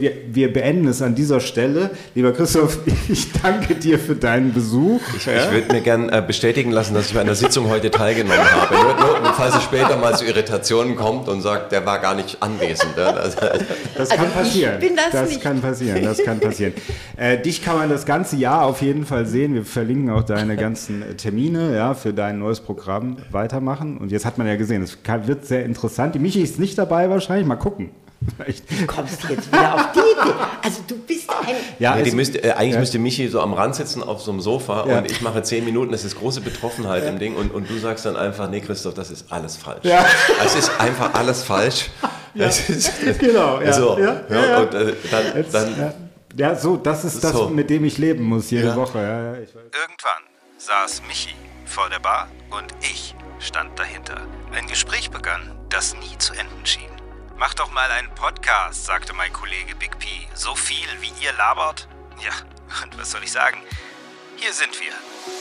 Wir beenden es an dieser Stelle. Lieber Christoph, ich danke dir für deinen Besuch. Ich würde mir gerne bestätigen lassen, dass ich bei einer Sitzung heute teilgenommen habe. Nur falls es später mal zu Irritationen kommt und sagt, der war gar nicht anwesend. Das kann passieren. Das kann passieren. Dich kann man das ganze Jahr auf jeden Fall sehen. Wir verlinken auch deine ganzen Termine für dein neues Programm weitermachen. Und jetzt hat man ja gesehen, es wird sehr interessant. Die Michi ist nicht dabei wahrscheinlich. Mal gucken. Du kommst jetzt wieder auf die Idee. Also du bist ein... Eigentlich müsste Michi so am Rand sitzen auf so einem Sofa und ich mache 10 Minuten, das ist große Betroffenheit im Ding und du sagst dann einfach, nee Christoph, das ist alles falsch. Ja. Es ist einfach alles falsch. Das ist das, mit dem ich leben muss jede Woche. Ja, ich weiß. Irgendwann saß Michi vor der Bar und ich stand dahinter. Ein Gespräch begann, das nie zu enden schien. Mach doch mal einen Podcast, sagte mein Kollege Big P. So viel, wie ihr labert? Ja, und was soll ich sagen? Hier sind wir.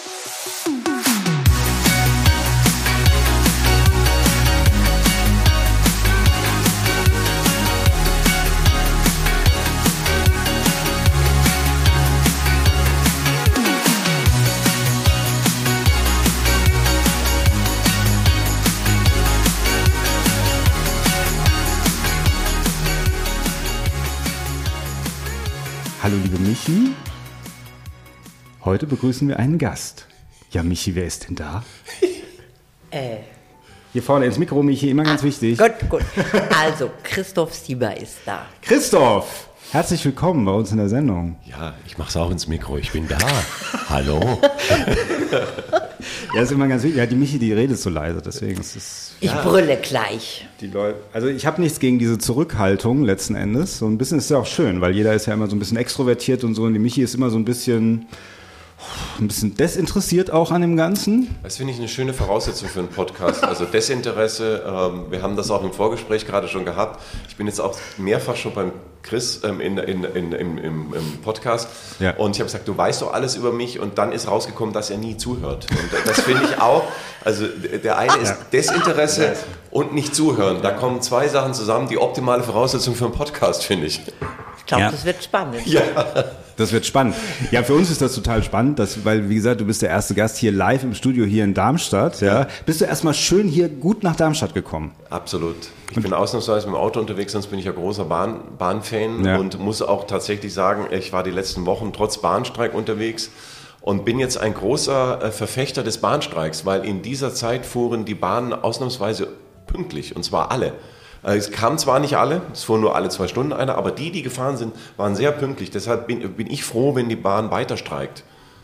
Hallo liebe Michi, heute begrüßen wir einen Gast. Ja Michi, wer ist denn da? Hier vorne ins Mikro, Michi, immer ganz wichtig. Gut. Also, Christoph Sieber ist da. Christoph, herzlich willkommen bei uns in der Sendung. Ja, ich mach's auch ins Mikro, ich bin da. Hallo. Ja, ist immer ganz wichtig. Ja, die Michi, die redet so leise, deswegen ist es... Ich brülle gleich. Die Leute, also ich habe nichts gegen diese Zurückhaltung letzten Endes. So ein bisschen ist ja auch schön, weil jeder ist ja immer so ein bisschen extrovertiert und so. Und die Michi ist immer so ein bisschen desinteressiert auch an dem Ganzen. Das finde ich eine schöne Voraussetzung für einen Podcast. Also Desinteresse, wir haben das auch im Vorgespräch gerade schon gehabt. Ich bin jetzt auch mehrfach schon beim Chris im Podcast und ich habe gesagt, du weißt doch alles über mich und dann ist rausgekommen, dass er nie zuhört. Und das finde ich auch, also der eine ist Desinteresse und nicht zuhören. Da kommen zwei Sachen zusammen, die optimale Voraussetzung für einen Podcast, finde ich. Ich glaube, das wird spannend. Ja. Das wird spannend. Ja, für uns ist das total spannend, weil, wie gesagt, du bist der erste Gast hier live im Studio hier in Darmstadt. Ja. Bist du erstmal schön hier gut nach Darmstadt gekommen? Absolut. Ich bin ausnahmsweise mit dem Auto unterwegs, sonst bin ich ja großer Bahnfan und muss auch tatsächlich sagen, ich war die letzten Wochen trotz Bahnstreik unterwegs und bin jetzt ein großer Verfechter des Bahnstreiks, weil in dieser Zeit fuhren die Bahnen ausnahmsweise pünktlich, und zwar alle. Es kamen zwar nicht alle, es fuhren nur alle 2 Stunden einer, aber die gefahren sind, waren sehr pünktlich. Deshalb bin ich froh, wenn die Bahn weiter streikt.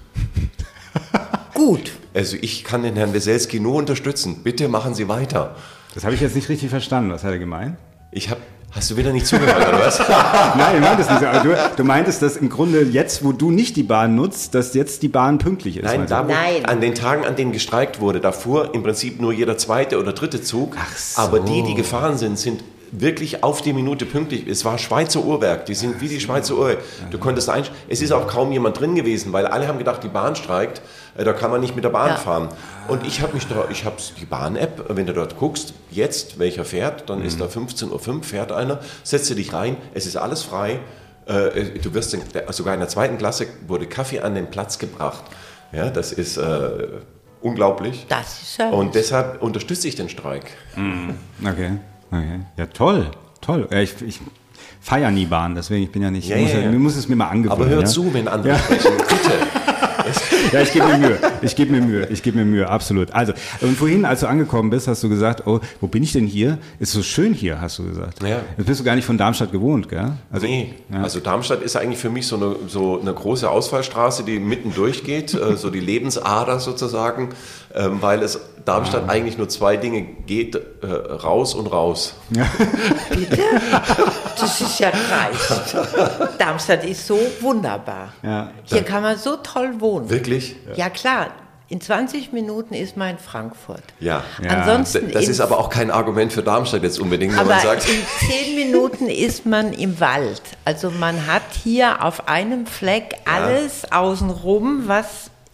Gut. Also ich kann den Herrn Weselski nur unterstützen. Bitte machen Sie weiter. Das habe ich jetzt nicht richtig verstanden. Was hat er gemeint? Hast du wieder nicht zugehört, oder was? Nein, ich meinte es nicht so. Aber du meintest, dass im Grunde jetzt, wo du nicht die Bahn nutzt, dass jetzt die Bahn pünktlich ist. Nein, an den Tagen, an denen gestreikt wurde, da fuhr im Prinzip nur jeder 2. oder 3. Zug. Ach so. Aber die gefahren sind wirklich auf die Minute pünktlich. Es war Schweizer Uhrwerk, die sind wie die Schweizer Uhr. Du konntest es ist auch kaum jemand drin gewesen, weil alle haben gedacht, die Bahn streikt, da kann man nicht mit der Bahn fahren. Und ich habe die Bahn-App, wenn du dort guckst, jetzt, welcher fährt, dann ist da 15:05 Uhr, fährt einer, setze dich rein, es ist alles frei. Du wirst sogar in der 2. Klasse wurde Kaffee an den Platz gebracht. Ja, das ist unglaublich. Das ist schön. Und deshalb unterstütze ich den Streik. Okay. Ja, toll. Ja, ich feiere nie Bahn, deswegen ich bin ja nicht. Mir muss es mir mal angewöhnen. Aber hör zu, wenn andere sprechen, bitte. Ja, ich gebe mir Mühe, absolut. Also, und vorhin, als du angekommen bist, hast du gesagt, oh, wo bin ich denn hier? Ist so schön hier, hast du gesagt. Ja. Jetzt bist du gar nicht von Darmstadt gewohnt, gell? Also, nee, also Darmstadt ist eigentlich für mich so eine große Ausfallstraße, die mitten durchgeht, so die Lebensader sozusagen, weil es Darmstadt eigentlich nur 2 Dinge geht, raus und raus. Ja. Bitte? Das ist ja dreist. Darmstadt ist so wunderbar. Ja. Hier kann man so toll wohnen. Wirklich? Ja klar, in 20 Minuten ist man in Frankfurt. Ja. Ansonsten das ist aber auch kein Argument für Darmstadt jetzt unbedingt, wenn man sagt. In 10 Minuten ist man im Wald. Also man hat hier auf einem Fleck alles außenrum, was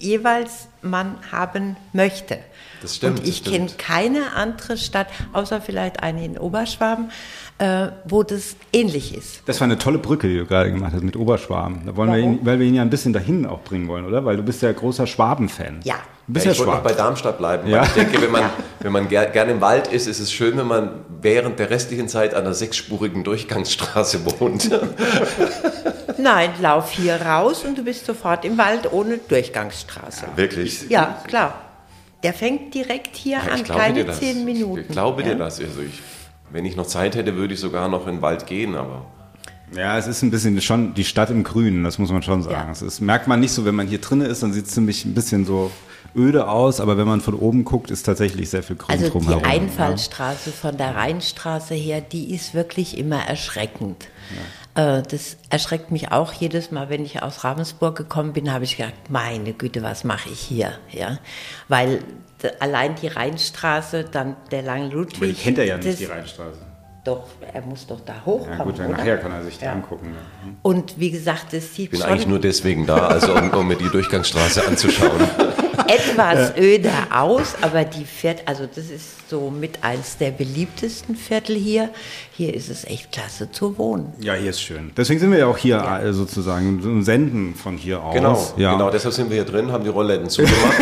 jeweils man haben möchte. Das stimmt. Und ich kenne keine andere Stadt, außer vielleicht eine in Oberschwaben, wo das ähnlich ist. Das war eine tolle Brücke, die du gerade gemacht hast mit Oberschwaben. Da wollen weil wir ihn ja ein bisschen dahin auch bringen wollen, oder? Weil du bist ja großer Schwaben-Fan. Ja. Du bist ja ich wollte noch bei Darmstadt bleiben. Ja. Ich denke, wenn man gerne im Wald ist es schön, wenn man während der restlichen Zeit an einer 6-spurigen Durchgangsstraße wohnt. Nein, lauf hier raus und du bist sofort im Wald ohne Durchgangsstraße. Ja, wirklich? Ja, klar. Der fängt direkt hier an, keine 10 Minuten. Ich glaube dir das. Also wenn ich noch Zeit hätte, würde ich sogar noch in den Wald gehen, aber... Ja, es ist ein bisschen schon die Stadt im Grünen, das muss man schon sagen. Ja. Das merkt man nicht so, wenn man hier drin ist, dann sieht es ziemlich ein bisschen so öde aus, aber wenn man von oben guckt, ist tatsächlich sehr viel Grün drumherum. Also die Einfallstraße von der Rheinstraße her, die ist wirklich immer erschreckend. Ja. Das erschreckt mich auch jedes Mal, wenn ich aus Ravensburg gekommen bin, habe ich gedacht, meine Güte, was mache ich hier? Ja? Weil allein die Rheinstraße, dann der lange Ludwig... Aber die kennt er ja nicht, die Rheinstraße. Doch, er muss doch da hochkommen, ja gut, dann nachher kann er sich die angucken. Ja. Und wie gesagt, es sieht schon... Ich bin eigentlich nur deswegen da, also um mir die Durchgangsstraße anzuschauen. Etwas öder aus, aber also das ist so mit eins der beliebtesten Viertel hier. Hier ist es echt klasse zu wohnen. Ja, hier ist schön. Deswegen sind wir ja auch hier sozusagen und senden von hier aus. Genau, deshalb sind wir hier drin, haben die Rollläden zugemacht.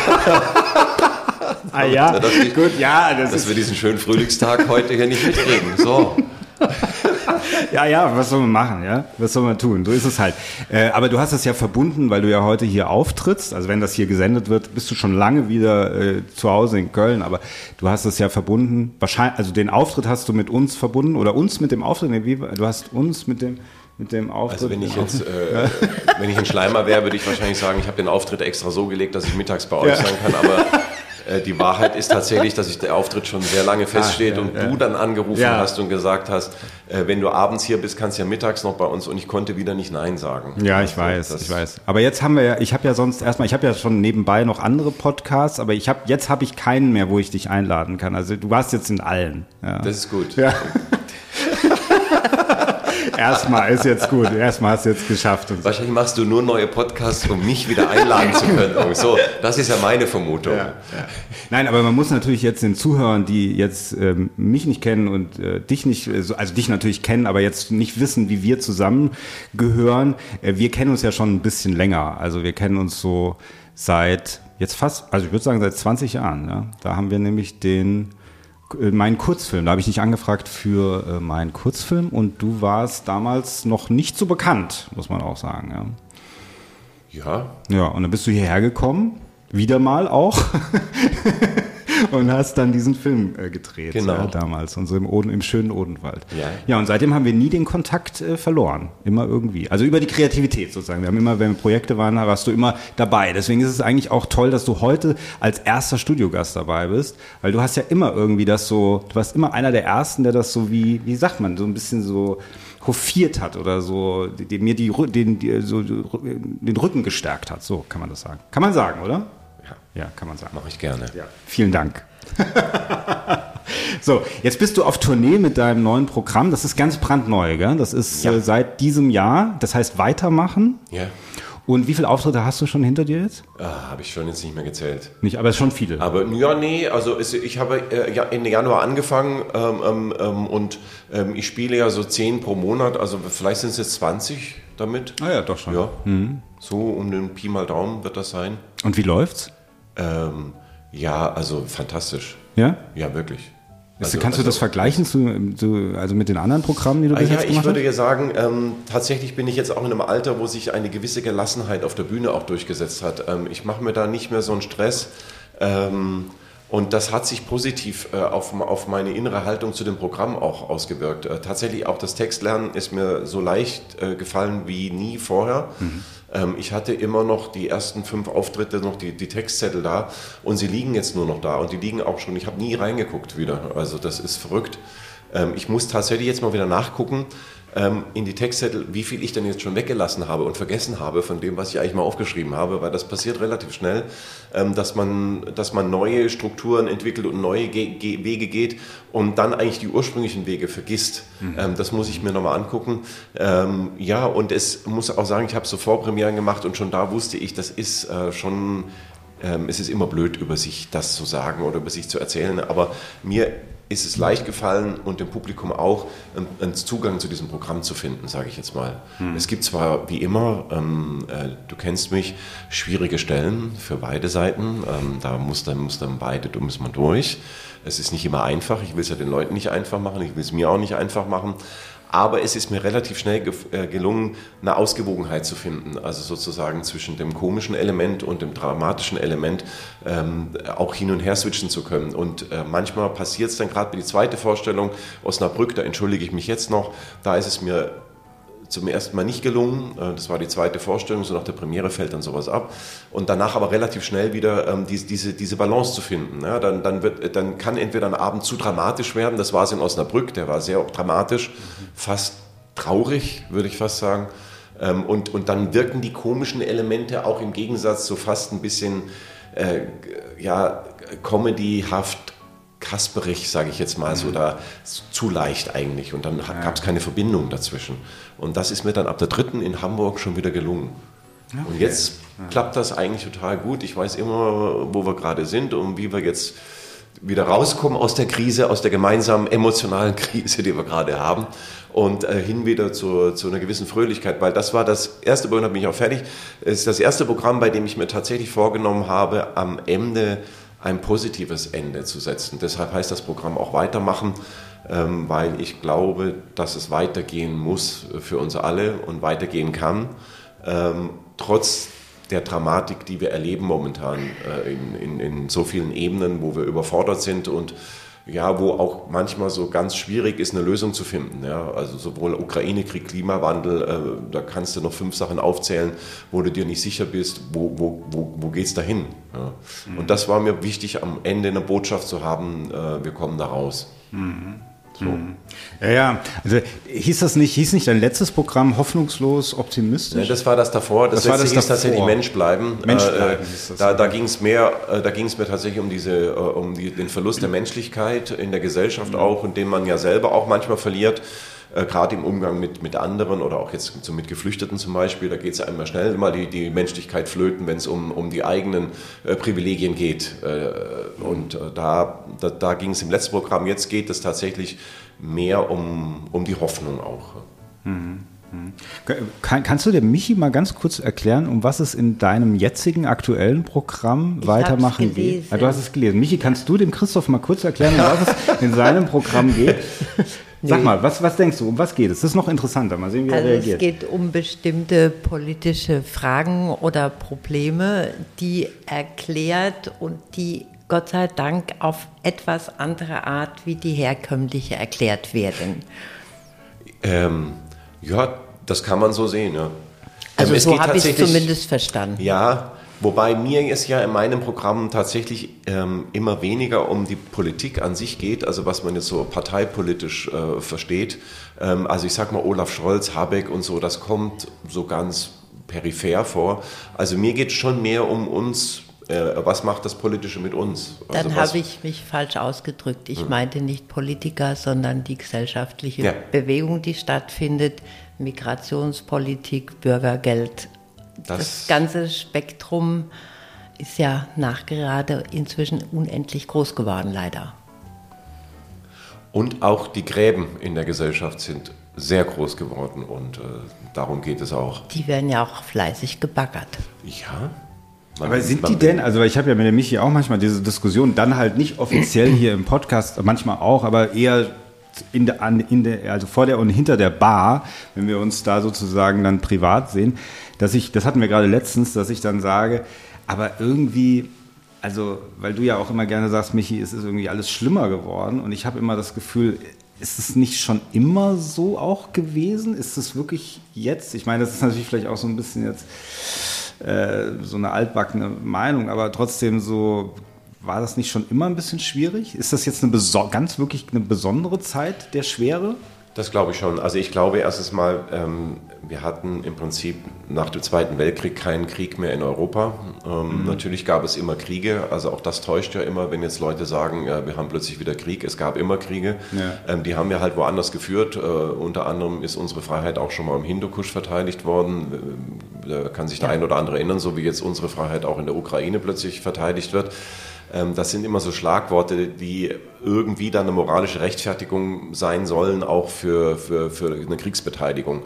Dass wir diesen schönen Frühlingstag heute hier nicht mitkriegen. So. Ja, was soll man machen, ja? Was soll man tun? So ist es halt. Aber du hast es ja verbunden, weil du ja heute hier auftrittst. Also wenn das hier gesendet wird, bist du schon lange wieder zu Hause in Köln. Aber du hast es ja verbunden. Wahrscheinlich, also den Auftritt hast du mit uns verbunden oder uns mit dem Auftritt. Du hast uns mit dem Auftritt. Also wenn ich ein Schleimer wäre, würde ich wahrscheinlich sagen, ich habe den Auftritt extra so gelegt, dass ich mittags bei euch sein kann. Aber die Wahrheit ist tatsächlich, dass der Auftritt schon sehr lange feststeht und du dann angerufen hast und gesagt hast, wenn du abends hier bist, kannst du ja mittags noch bei uns, und ich konnte wieder nicht Nein sagen. Ja, ich weiß. Aber jetzt haben wir ich habe ja schon nebenbei noch andere Podcasts, aber jetzt habe ich keinen mehr, wo ich dich einladen kann. Also du warst jetzt in allen. Ja. Das ist gut. Ja. Erstmal ist jetzt gut. Erstmal hast du jetzt geschafft. Und so. Wahrscheinlich machst du nur neue Podcasts, um mich wieder einladen zu können. So, das ist ja meine Vermutung. Ja. Nein, aber man muss natürlich jetzt den Zuhörern, die jetzt mich nicht kennen und dich nicht, also dich natürlich kennen, aber jetzt nicht wissen, wie wir zusammengehören. Wir kennen uns ja schon ein bisschen länger. Also wir kennen uns so seit jetzt fast, also ich würde sagen seit 20 Jahren. Ja? Da haben wir nämlich meinen Kurzfilm, da habe ich dich angefragt für meinen Kurzfilm, und du warst damals noch nicht so bekannt, muss man auch sagen. Ja, und dann bist du hierher gekommen, wieder mal auch, und hast dann diesen Film gedreht. Genau. Damals, und so im schönen Odenwald. Ja, und seitdem haben wir nie den Kontakt verloren, immer irgendwie. Also über die Kreativität sozusagen. Wir haben immer, wenn Projekte waren, warst du immer dabei. Deswegen ist es eigentlich auch toll, dass du heute als erster Studiogast dabei bist, weil du hast ja immer irgendwie du warst immer einer der Ersten, der das so wie sagt man, so ein bisschen so hofiert hat oder so, mir den Rücken gestärkt hat. So kann man das sagen. Kann man sagen, oder? Ja, kann man sagen. Mache ich gerne. Ja. Vielen Dank. So, jetzt bist du auf Tournee mit deinem neuen Programm. Das ist ganz brandneu, gell? Das ist seit diesem Jahr. Das heißt Weitermachen. Ja. Und wie viele Auftritte hast du schon hinter dir jetzt? Habe ich schon jetzt nicht mehr gezählt. Nicht, aber es schon viele. Aber also ich habe Ende Januar angefangen und ich spiele ja so 10 pro Monat. Also vielleicht sind es jetzt 20 damit. Ah ja, doch schon. Ja. So um den Pi mal Daumen wird das sein. Und wie läuft's? Also fantastisch. Ja? Ja, wirklich. Kannst du das vergleichen also mit den anderen Programmen, die du bis jetzt gemacht hast? Ich würde ja sagen, tatsächlich bin ich jetzt auch in einem Alter, wo sich eine gewisse Gelassenheit auf der Bühne auch durchgesetzt hat. Ich mache mir da nicht mehr so einen Stress. Und das hat sich positiv auf meine innere Haltung zu dem Programm auch ausgewirkt. Tatsächlich auch das Textlernen ist mir so leicht gefallen wie nie vorher. Ich hatte immer noch die ersten 5 Auftritte, noch die Textzettel da, und sie liegen jetzt nur noch da, und die liegen auch schon, ich habe nie reingeguckt wieder, also das ist verrückt. Ich muss tatsächlich jetzt mal wieder nachgucken, in die Textzettel, wie viel ich denn jetzt schon weggelassen habe und vergessen habe von dem, was ich eigentlich mal aufgeschrieben habe, weil das passiert relativ schnell, dass man neue Strukturen entwickelt und neue Wege geht und dann eigentlich die ursprünglichen Wege vergisst. Das muss ich mir nochmal angucken. Ja, und es muss auch sagen, ich habe so Vorpremieren gemacht und schon da wusste ich, das ist schon, es ist immer blöd, über sich das zu sagen oder über sich zu erzählen, aber mir ist es leicht gefallen und dem Publikum auch, einen Zugang zu diesem Programm zu finden, sage ich jetzt mal. Es gibt zwar, wie immer, du kennst mich, schwierige Stellen für beide Seiten. Da muss man durch. Es ist nicht immer einfach. Ich will es ja den Leuten nicht einfach machen. Ich will es mir auch nicht einfach machen. Aber es ist mir relativ schnell gelungen, eine Ausgewogenheit zu finden, also sozusagen zwischen dem komischen Element und dem dramatischen Element auch hin und her switchen zu können. Und manchmal passiert es dann gerade bei die zweite Vorstellung, Osnabrück, da entschuldige ich mich jetzt noch, da ist es mir zum ersten Mal nicht gelungen. Das war die zweite Vorstellung, so nach der Premiere fällt dann sowas ab. Und danach aber relativ schnell wieder diese Balance zu finden. Ja, dann kann entweder ein Abend zu dramatisch werden, das war es in Osnabrück, der war sehr dramatisch, fast traurig, würde ich fast sagen. Und dann wirken die komischen Elemente auch im Gegensatz so fast ein bisschen comedyhaft, kasperig, sage ich jetzt mal, so da zu leicht eigentlich. Und dann gab es keine Verbindung dazwischen. Und das ist mir dann ab der 3. in Hamburg schon wieder gelungen. Okay. Und jetzt klappt das eigentlich total gut. Ich weiß immer, wo wir gerade sind und wie wir jetzt wieder rauskommen aus der Krise, aus der gemeinsamen emotionalen Krise, die wir gerade haben. Und hin wieder zu einer gewissen Fröhlichkeit. Weil das war das erste Programm, da bin ich auch fertig. Es ist das erste Programm, bei dem ich mir tatsächlich vorgenommen habe, am Ende ein positives Ende zu setzen. Deshalb heißt das Programm auch weitermachen, weil ich glaube, dass es weitergehen muss für uns alle und weitergehen kann, trotz der Dramatik, die wir erleben momentan in so vielen Ebenen, wo wir überfordert sind und ja, wo auch manchmal so ganz schwierig ist, eine Lösung zu finden. Ja? Also sowohl Ukraine-Krieg, Klimawandel, da kannst du noch 5 Sachen aufzählen, wo du dir nicht sicher bist, wo geht's da hin? Ja? Und das war mir wichtig, am Ende eine Botschaft zu haben, wir kommen da raus. So. Ja, also hieß nicht dein letztes Programm hoffnungslos optimistisch? Ja, das war das davor. Das letzte hieß tatsächlich Mensch bleiben. Da ging es mir tatsächlich um den Verlust der Menschlichkeit in der Gesellschaft auch, und den man ja selber auch manchmal verliert. Gerade im Umgang mit anderen oder auch jetzt so mit Geflüchteten zum Beispiel, da geht es einmal schnell mal die Menschlichkeit flöten, wenn es um die eigenen Privilegien geht. Und da ging es im letzten Programm. Jetzt geht es tatsächlich mehr um die Hoffnung auch. Kannst du der Michi mal ganz kurz erklären, um was es in deinem jetzigen aktuellen Programm weitermachen geht? Du hast es gelesen. Michi, kannst du dem Christoph mal kurz erklären, um was es in seinem Programm geht? Sag mal, was denkst du, um was geht es? Das ist noch interessanter, mal sehen, wie er reagiert. Es geht um bestimmte politische Fragen oder Probleme, die erklärt und die Gott sei Dank auf etwas andere Art wie die herkömmliche erklärt werden. Ja, das kann man so sehen. Ja. Also so habe ich es zumindest verstanden. Ja, wobei mir es ja in meinem Programm tatsächlich immer weniger um die Politik an sich geht, also was man jetzt so parteipolitisch versteht. Also ich sag mal Olaf Scholz, Habeck und so, das kommt so ganz peripher vor. Also mir geht es schon mehr um uns. Was macht das Politische mit uns? Dann habe ich mich falsch ausgedrückt. Ich meinte nicht Politiker, sondern die gesellschaftliche Bewegung, die stattfindet, Migrationspolitik, Bürgergeld. Das ganze Spektrum ist ja nachgerade inzwischen unendlich groß geworden, leider. Und auch die Gräben in der Gesellschaft sind sehr groß geworden und darum geht es auch. Die werden ja auch fleißig gebaggert. Ja. Aber sind die denn, also ich habe ja mit der Michi auch manchmal diese Diskussion, dann halt nicht offiziell hier im Podcast, manchmal auch, aber eher also vor der und hinter der Bar, wenn wir uns da sozusagen dann privat sehen, das hatten wir gerade letztens, dass ich dann sage, aber irgendwie, also weil du ja auch immer gerne sagst, Michi, es ist irgendwie alles schlimmer geworden, und ich habe immer das Gefühl, ist es nicht schon immer so auch gewesen? Ist es wirklich jetzt? Ich meine, das ist natürlich vielleicht auch so ein bisschen jetzt so eine altbackene Meinung, aber trotzdem so, war das nicht schon immer ein bisschen schwierig? Ist das jetzt wirklich eine besondere Zeit der Schwere? Das glaube ich schon. Also ich glaube erstens mal, wir hatten im Prinzip nach dem Zweiten Weltkrieg keinen Krieg mehr in Europa. Natürlich gab es immer Kriege, also auch das täuscht ja immer, wenn jetzt Leute sagen, ja, wir haben plötzlich wieder Krieg. Es gab immer Kriege, die haben wir halt woanders geführt. Unter anderem ist unsere Freiheit auch schon mal im Hindukusch verteidigt worden. Da kann sich der ein oder andere erinnern, so wie jetzt unsere Freiheit auch in der Ukraine plötzlich verteidigt wird. Das sind immer so Schlagworte, die irgendwie dann eine moralische Rechtfertigung sein sollen, auch für eine Kriegsbeteiligung.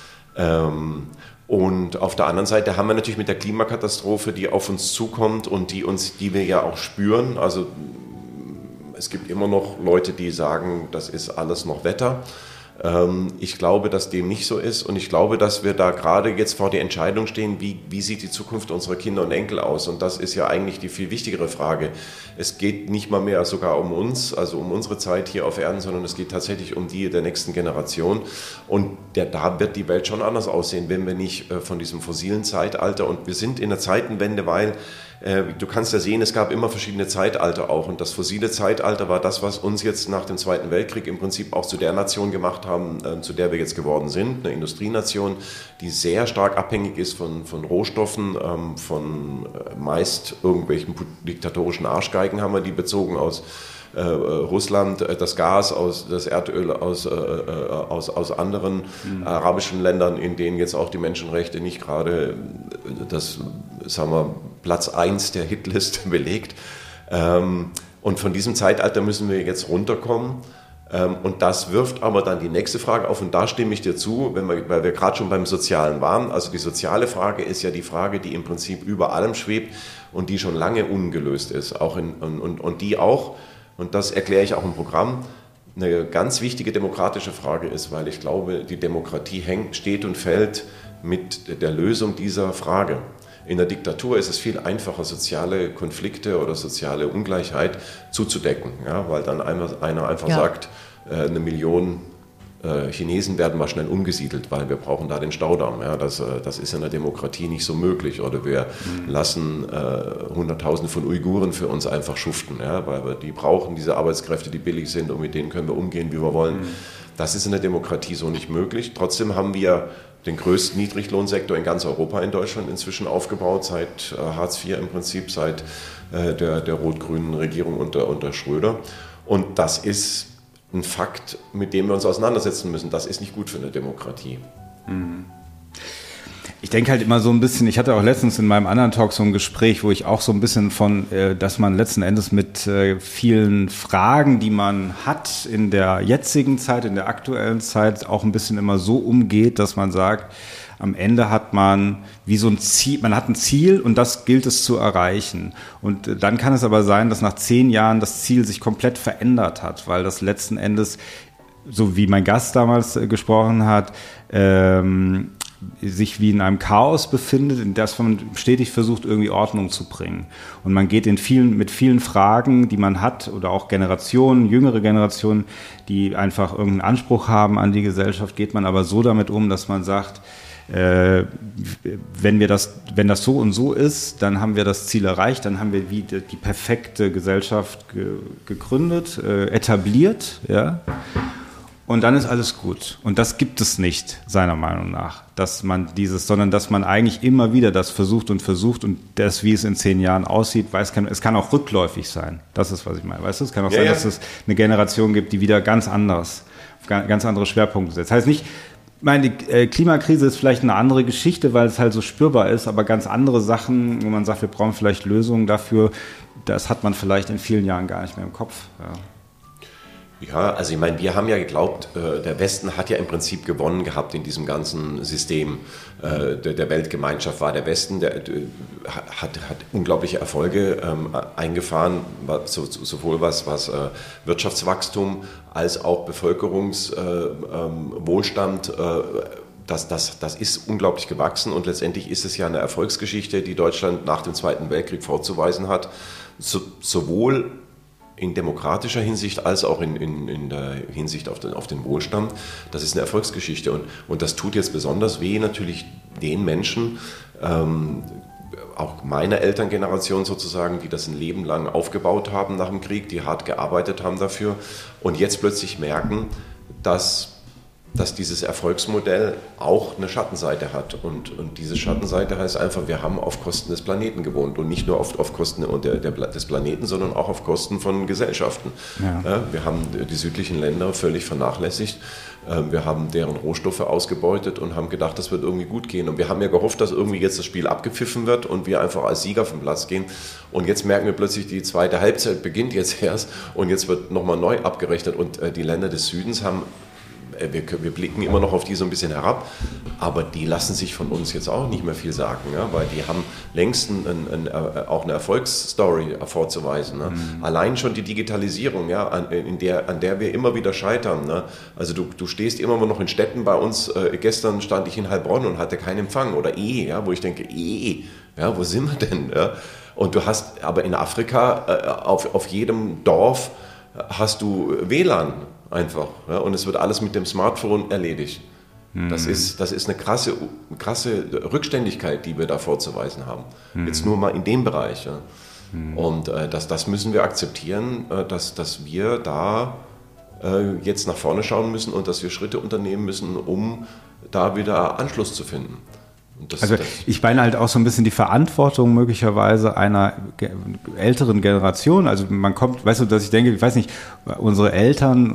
Und auf der anderen Seite haben wir natürlich mit der Klimakatastrophe, die auf uns zukommt und die wir ja auch spüren. Also es gibt immer noch Leute, die sagen, das ist alles noch Wetter. Ich glaube, dass dem nicht so ist und ich glaube, dass wir da gerade jetzt vor der Entscheidung stehen, wie sieht die Zukunft unserer Kinder und Enkel aus, und das ist ja eigentlich die viel wichtigere Frage. Es geht nicht mal mehr sogar um uns, also um unsere Zeit hier auf Erden, sondern es geht tatsächlich um die der nächsten Generation, und da wird die Welt schon anders aussehen, wenn wir nicht von diesem fossilen Zeitalter, und wir sind in der Zeitenwende, weil du kannst ja sehen, es gab immer verschiedene Zeitalter auch, und das fossile Zeitalter war das, was uns jetzt nach dem Zweiten Weltkrieg im Prinzip auch zu der Nation gemacht haben, zu der wir jetzt geworden sind, eine Industrienation, die sehr stark abhängig ist von Rohstoffen, von meist irgendwelchen diktatorischen Arschgeigen haben wir die bezogen aus Russland, das Gas, das Erdöl aus anderen arabischen Ländern, in denen jetzt auch die Menschenrechte nicht gerade das, sagen wir, Platz 1 der Hitliste belegt. Und von diesem Zeitalter müssen wir jetzt runterkommen. Und das wirft aber dann die nächste Frage auf, und da stimme ich dir zu, weil wir gerade schon beim Sozialen waren. Also die soziale Frage ist ja die Frage, die im Prinzip über allem schwebt und die schon lange ungelöst ist. Und die auch, und das erkläre ich auch im Programm, eine ganz wichtige demokratische Frage ist, weil ich glaube, die Demokratie steht und fällt mit der Lösung dieser Frage. In der Diktatur ist es viel einfacher, soziale Konflikte oder soziale Ungleichheit zuzudecken, ja, weil dann einer einfach sagt, 1 Million Chinesen werden mal schnell umgesiedelt, weil wir brauchen da den Staudamm. Ja, das ist in der Demokratie nicht so möglich. Oder wir lassen Hunderttausende von Uiguren für uns einfach schuften, ja, weil wir die brauchen, diese Arbeitskräfte, die billig sind, und mit denen können wir umgehen, wie wir wollen. Das ist in der Demokratie so nicht möglich. Trotzdem haben wir den größten Niedriglohnsektor in ganz Europa in Deutschland inzwischen aufgebaut, seit Hartz IV im Prinzip, seit der rot-grünen Regierung unter Schröder. Und das ist ein Fakt, mit dem wir uns auseinandersetzen müssen. Das ist nicht gut für eine Demokratie. Ich denke halt immer so ein bisschen, ich hatte auch letztens in meinem anderen Talk so ein Gespräch, wo ich auch so ein bisschen dass man letzten Endes mit vielen Fragen, die man hat in der jetzigen Zeit, in der aktuellen Zeit, auch ein bisschen immer so umgeht, dass man sagt, am Ende hat man wie so ein Ziel, man hat ein Ziel und das gilt es zu erreichen. Und dann kann es aber sein, dass nach 10 Jahren das Ziel sich komplett verändert hat, weil das letzten Endes, so wie mein Gast damals gesprochen hat, sich wie in einem Chaos befindet, in das man stetig versucht, irgendwie Ordnung zu bringen. Und man geht mit vielen Fragen, die man hat, oder auch Generationen, jüngere Generationen, die einfach irgendeinen Anspruch haben an die Gesellschaft, geht man aber so damit um, dass man sagt, wenn das so und so ist, dann haben wir das Ziel erreicht, dann haben wir die perfekte Gesellschaft gegründet, etabliert, ja. Und dann ist alles gut. Und das gibt es nicht, seiner Meinung nach, sondern dass man eigentlich immer wieder das versucht und das, wie es in 10 Jahren aussieht, es kann auch rückläufig sein. Das ist, was ich meine. Weißt du, es kann auch sein, dass es eine Generation gibt, die wieder ganz andere Schwerpunkte setzt. Das heißt nicht, die Klimakrise ist vielleicht eine andere Geschichte, weil es halt so spürbar ist, aber ganz andere Sachen, wo man sagt, wir brauchen vielleicht Lösungen dafür, das hat man vielleicht in vielen Jahren gar nicht mehr im Kopf. Ja, also ich meine, wir haben ja geglaubt, der Westen hat ja im Prinzip gewonnen gehabt in diesem ganzen System der Weltgemeinschaft. War der Westen, der hat unglaubliche Erfolge eingefahren, sowohl was Wirtschaftswachstum als auch Bevölkerungswohlstand. Das ist unglaublich gewachsen, und letztendlich ist es ja eine Erfolgsgeschichte, die Deutschland nach dem Zweiten Weltkrieg vorzuweisen hat, sowohl in demokratischer Hinsicht als auch in der Hinsicht auf den Wohlstand. Das ist eine Erfolgsgeschichte, und das tut jetzt besonders weh natürlich den Menschen, auch meiner Elterngeneration sozusagen, die das ein Leben lang aufgebaut haben nach dem Krieg, die hart gearbeitet haben dafür und jetzt plötzlich merken, dass dass dieses Erfolgsmodell auch eine Schattenseite hat. Und diese Schattenseite heißt einfach, wir haben auf Kosten des Planeten gewohnt und nicht nur auf Kosten des Planeten, sondern auch auf Kosten von Gesellschaften. Ja. Wir haben die südlichen Länder völlig vernachlässigt. Wir haben deren Rohstoffe ausgebeutet und haben gedacht, das wird irgendwie gut gehen. Und wir haben ja gehofft, dass irgendwie jetzt das Spiel abgepfiffen wird und wir einfach als Sieger vom Platz gehen. Und jetzt merken wir plötzlich, die zweite Halbzeit beginnt jetzt erst und jetzt wird nochmal neu abgerechnet. Und die Länder des Südens haben, wir blicken immer noch auf die so ein bisschen herab, aber die lassen sich von uns jetzt auch nicht mehr viel sagen, ja, weil die haben längst auch eine Erfolgsstory vorzuweisen. Ne? Allein schon die Digitalisierung, ja, an der wir immer wieder scheitern. Ne? Also du stehst immer noch in Städten bei uns. Gestern stand ich in Heilbronn und hatte keinen Empfang oder ja, wo ich denke, ja, wo sind wir denn? Ja? Und du hast aber in Afrika auf jedem Dorf hast du WLAN einfach, ja, und es wird alles mit dem Smartphone erledigt. Das ist eine krasse Rückständigkeit, die wir da vorzuweisen haben. Jetzt nur mal in dem Bereich. Ja. Und das müssen wir akzeptieren, dass wir da jetzt nach vorne schauen müssen und dass wir Schritte unternehmen müssen, um da wieder Anschluss zu finden. Ich meine halt auch so ein bisschen die Verantwortung möglicherweise einer älteren Generation. Also man kommt, weißt du, dass ich denke, ich weiß nicht, unsere Eltern,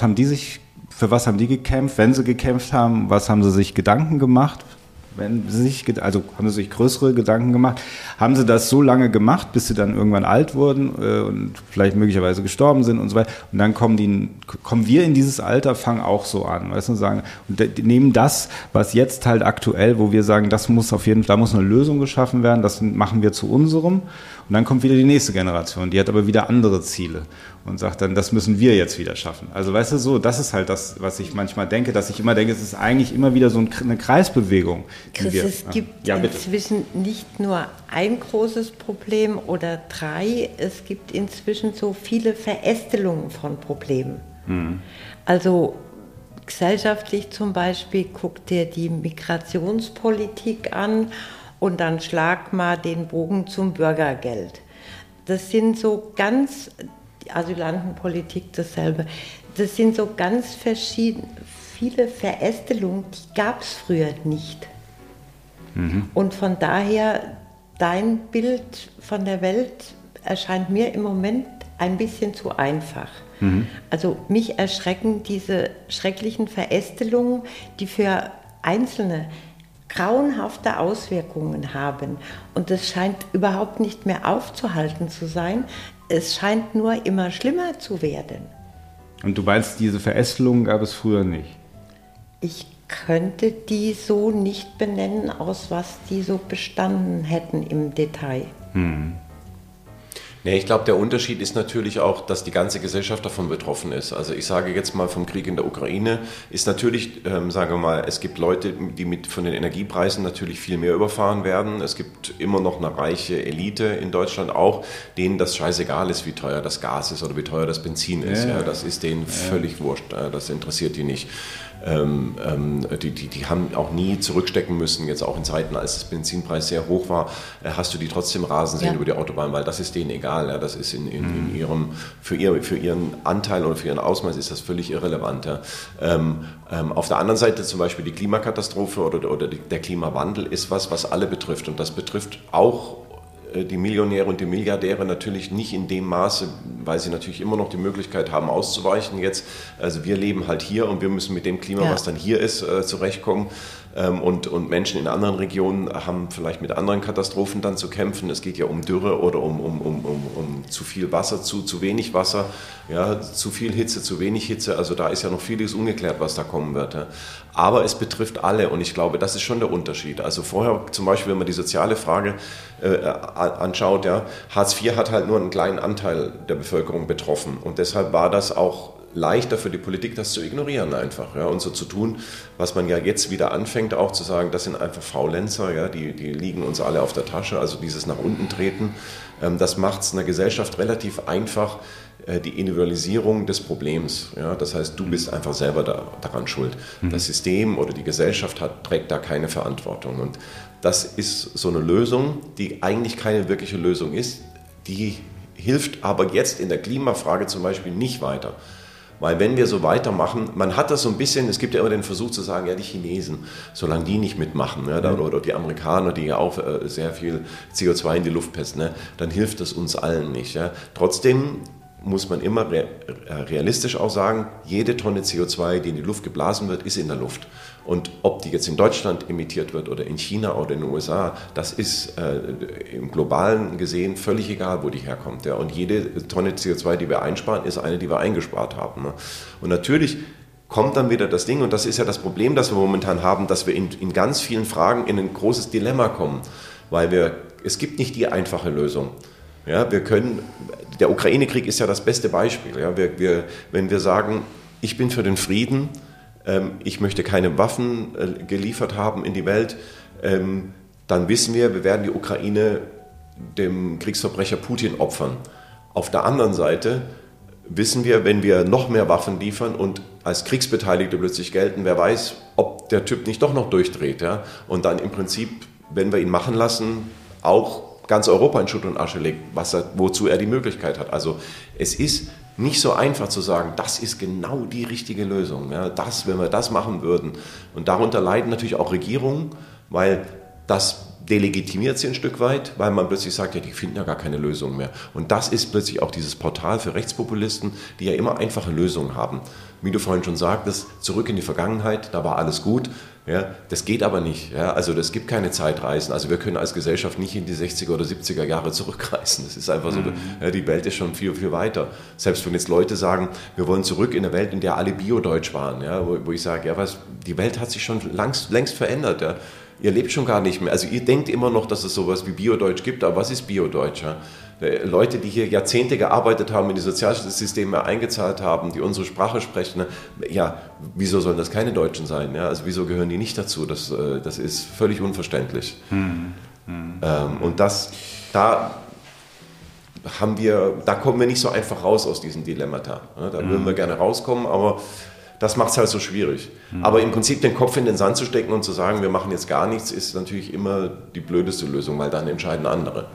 für was haben die gekämpft? Wenn sie gekämpft haben, was haben sie sich Gedanken gemacht? Haben sie sich größere Gedanken gemacht? Haben sie das so lange gemacht, bis sie dann irgendwann alt wurden und vielleicht möglicherweise gestorben sind und so weiter? Und dann kommen wir in dieses Alter, fangen auch so an, weißt du, sagen, und nehmen das, was jetzt halt aktuell, wo wir sagen, da muss eine Lösung geschaffen werden, das machen wir zu unserem. Und dann kommt wieder die nächste Generation, die hat aber wieder andere Ziele und sagt dann, das müssen wir jetzt wieder schaffen. Also weißt du, so, das ist halt das, was ich manchmal denke, dass ich immer denke, es ist eigentlich immer wieder so eine Kreisbewegung. Chris, es gibt inzwischen nicht nur ein großes Problem oder 3, es gibt inzwischen so viele Verästelungen von Problemen. Also gesellschaftlich zum Beispiel, guck dir die Migrationspolitik an und dann schlag mal den Bogen zum Bürgergeld. Das sind so ganz, Asylantenpolitik dasselbe, das sind so ganz viele Verästelungen, die gab es früher nicht. Und von daher, dein Bild von der Welt erscheint mir im Moment ein bisschen zu einfach. Also mich erschrecken diese schrecklichen Verästelungen, die für Einzelne grauenhafte Auswirkungen haben. Und das scheint überhaupt nicht mehr aufzuhalten zu sein. Es scheint nur immer schlimmer zu werden. Und du meinst, diese Verästelungen gab es früher nicht? Ich könnte die so nicht benennen, aus was die so bestanden hätten im Detail. Nee, ich glaube, der Unterschied ist natürlich auch, dass die ganze Gesellschaft davon betroffen ist. Also ich sage jetzt mal vom Krieg in der Ukraine, ist natürlich, sagen wir mal, es gibt Leute, die von den Energiepreisen natürlich viel mehr überfahren werden. Es gibt immer noch eine reiche Elite in Deutschland auch, denen das scheißegal ist, wie teuer das Gas ist oder wie teuer das Benzin ist. Ja, das ist denen völlig wurscht, das interessiert die nicht. Die haben auch nie zurückstecken müssen, jetzt auch in Zeiten, als das Benzinpreis sehr hoch war, hast du die trotzdem rasen sehen über die Autobahn, weil das ist denen egal. Ja, das ist in ihrem, für ihren Anteil oder für ihren Ausmaß ist das völlig irrelevant. Ja. Auf der anderen Seite zum Beispiel die Klimakatastrophe oder der Klimawandel ist was alle betrifft, und das betrifft auch die Millionäre und die Milliardäre natürlich nicht in dem Maße, weil sie natürlich immer noch die Möglichkeit haben, auszuweichen jetzt. Also wir leben halt hier und wir müssen mit dem Klima, was dann hier ist, zurechtkommen. Und Menschen in anderen Regionen haben vielleicht mit anderen Katastrophen dann zu kämpfen. Es geht ja um Dürre oder um zu viel Wasser, zu wenig Wasser, ja, zu viel Hitze, zu wenig Hitze. Also da ist ja noch vieles ungeklärt, was da kommen wird. Ja. Aber es betrifft alle, und ich glaube, das ist schon der Unterschied. Also vorher zum Beispiel, wenn man die soziale Frage anschaut, ja, Hartz IV hat halt nur einen kleinen Anteil der Bevölkerung betroffen, und deshalb war das auch leichter für die Politik, das zu ignorieren einfach, ja, und so zu tun, was man ja jetzt wieder anfängt, auch zu sagen, das sind einfach Faulenzer, ja, die liegen uns alle auf der Tasche, also dieses nach unten treten, das macht es einer Gesellschaft relativ einfach, die Individualisierung des Problems, ja, das heißt, du bist einfach selber daran schuld. Das System oder die Gesellschaft trägt da keine Verantwortung, und das ist so eine Lösung, die eigentlich keine wirkliche Lösung ist, die hilft aber jetzt in der Klimafrage zum Beispiel nicht weiter. Weil wenn wir so weitermachen, man hat das so ein bisschen, es gibt ja immer den Versuch zu sagen, ja die Chinesen, solange die nicht mitmachen, ja, oder die Amerikaner, die ja auch sehr viel CO2 in die Luft pesten, ne, dann hilft das uns allen nicht. Ja. Trotzdem muss man immer realistisch auch sagen, jede Tonne CO2, die in die Luft geblasen wird, ist in der Luft. Und ob die jetzt in Deutschland emittiert wird oder in China oder in den USA, das ist im Globalen gesehen völlig egal, wo die herkommt. Ja. Und jede Tonne CO2, die wir einsparen, ist eine, die wir eingespart haben. Ne. Und natürlich kommt dann wieder das Ding, und das ist ja das Problem, das wir momentan haben, dass wir in ganz vielen Fragen in ein großes Dilemma kommen, weil es gibt nicht die einfache Lösung. Ja, der Ukraine-Krieg ist ja das beste Beispiel. Ja, wenn wir sagen, ich bin für den Frieden, ich möchte keine Waffen geliefert haben in die Welt, dann wissen wir werden die Ukraine dem Kriegsverbrecher Putin opfern. Auf der anderen Seite wissen wir, wenn wir noch mehr Waffen liefern und als Kriegsbeteiligte plötzlich gelten, wer weiß, ob der Typ nicht doch noch durchdreht. Ja? Und dann im Prinzip, wenn wir ihn machen lassen, auch ganz Europa in Schutt und Asche legt, wozu er die Möglichkeit hat. Also es ist nicht so einfach zu sagen, das ist genau die richtige Lösung. Ja, wenn wir das machen würden. Und darunter leiden natürlich auch Regierungen, weil das delegitimiert sie ein Stück weit, weil man plötzlich sagt, ja, die finden ja gar keine Lösung mehr. Und das ist plötzlich auch dieses Portal für Rechtspopulisten, die ja immer einfache Lösungen haben. Wie du vorhin schon sagtest, zurück in die Vergangenheit, da war alles gut. Ja, das geht aber nicht. Ja, also es gibt keine Zeitreisen. Also wir können als Gesellschaft nicht in die 60er oder 70er Jahre zurückreisen. Das ist einfach so, ja, die Welt ist schon viel, viel weiter. Selbst wenn jetzt Leute sagen, wir wollen zurück in eine Welt, in der alle Biodeutsch waren, ja, wo ich sage, ja, die Welt hat sich schon längst verändert. Ja. Ihr lebt schon gar nicht mehr. Also ihr denkt immer noch, dass es sowas wie Biodeutsch gibt, aber was ist Biodeutsch? Ja? Leute, die hier Jahrzehnte gearbeitet haben, in die Sozialsysteme eingezahlt haben, die unsere Sprache sprechen, ne? Ja, wieso sollen das keine Deutschen sein? Ja? Also wieso gehören die nicht dazu? Das ist völlig unverständlich. Und da kommen wir nicht so einfach raus aus diesen Dilemmata. Ja? Da würden wir gerne rauskommen, aber das macht es halt so schwierig. Aber im Prinzip den Kopf in den Sand zu stecken und zu sagen, wir machen jetzt gar nichts, ist natürlich immer die blödeste Lösung, weil dann entscheiden andere.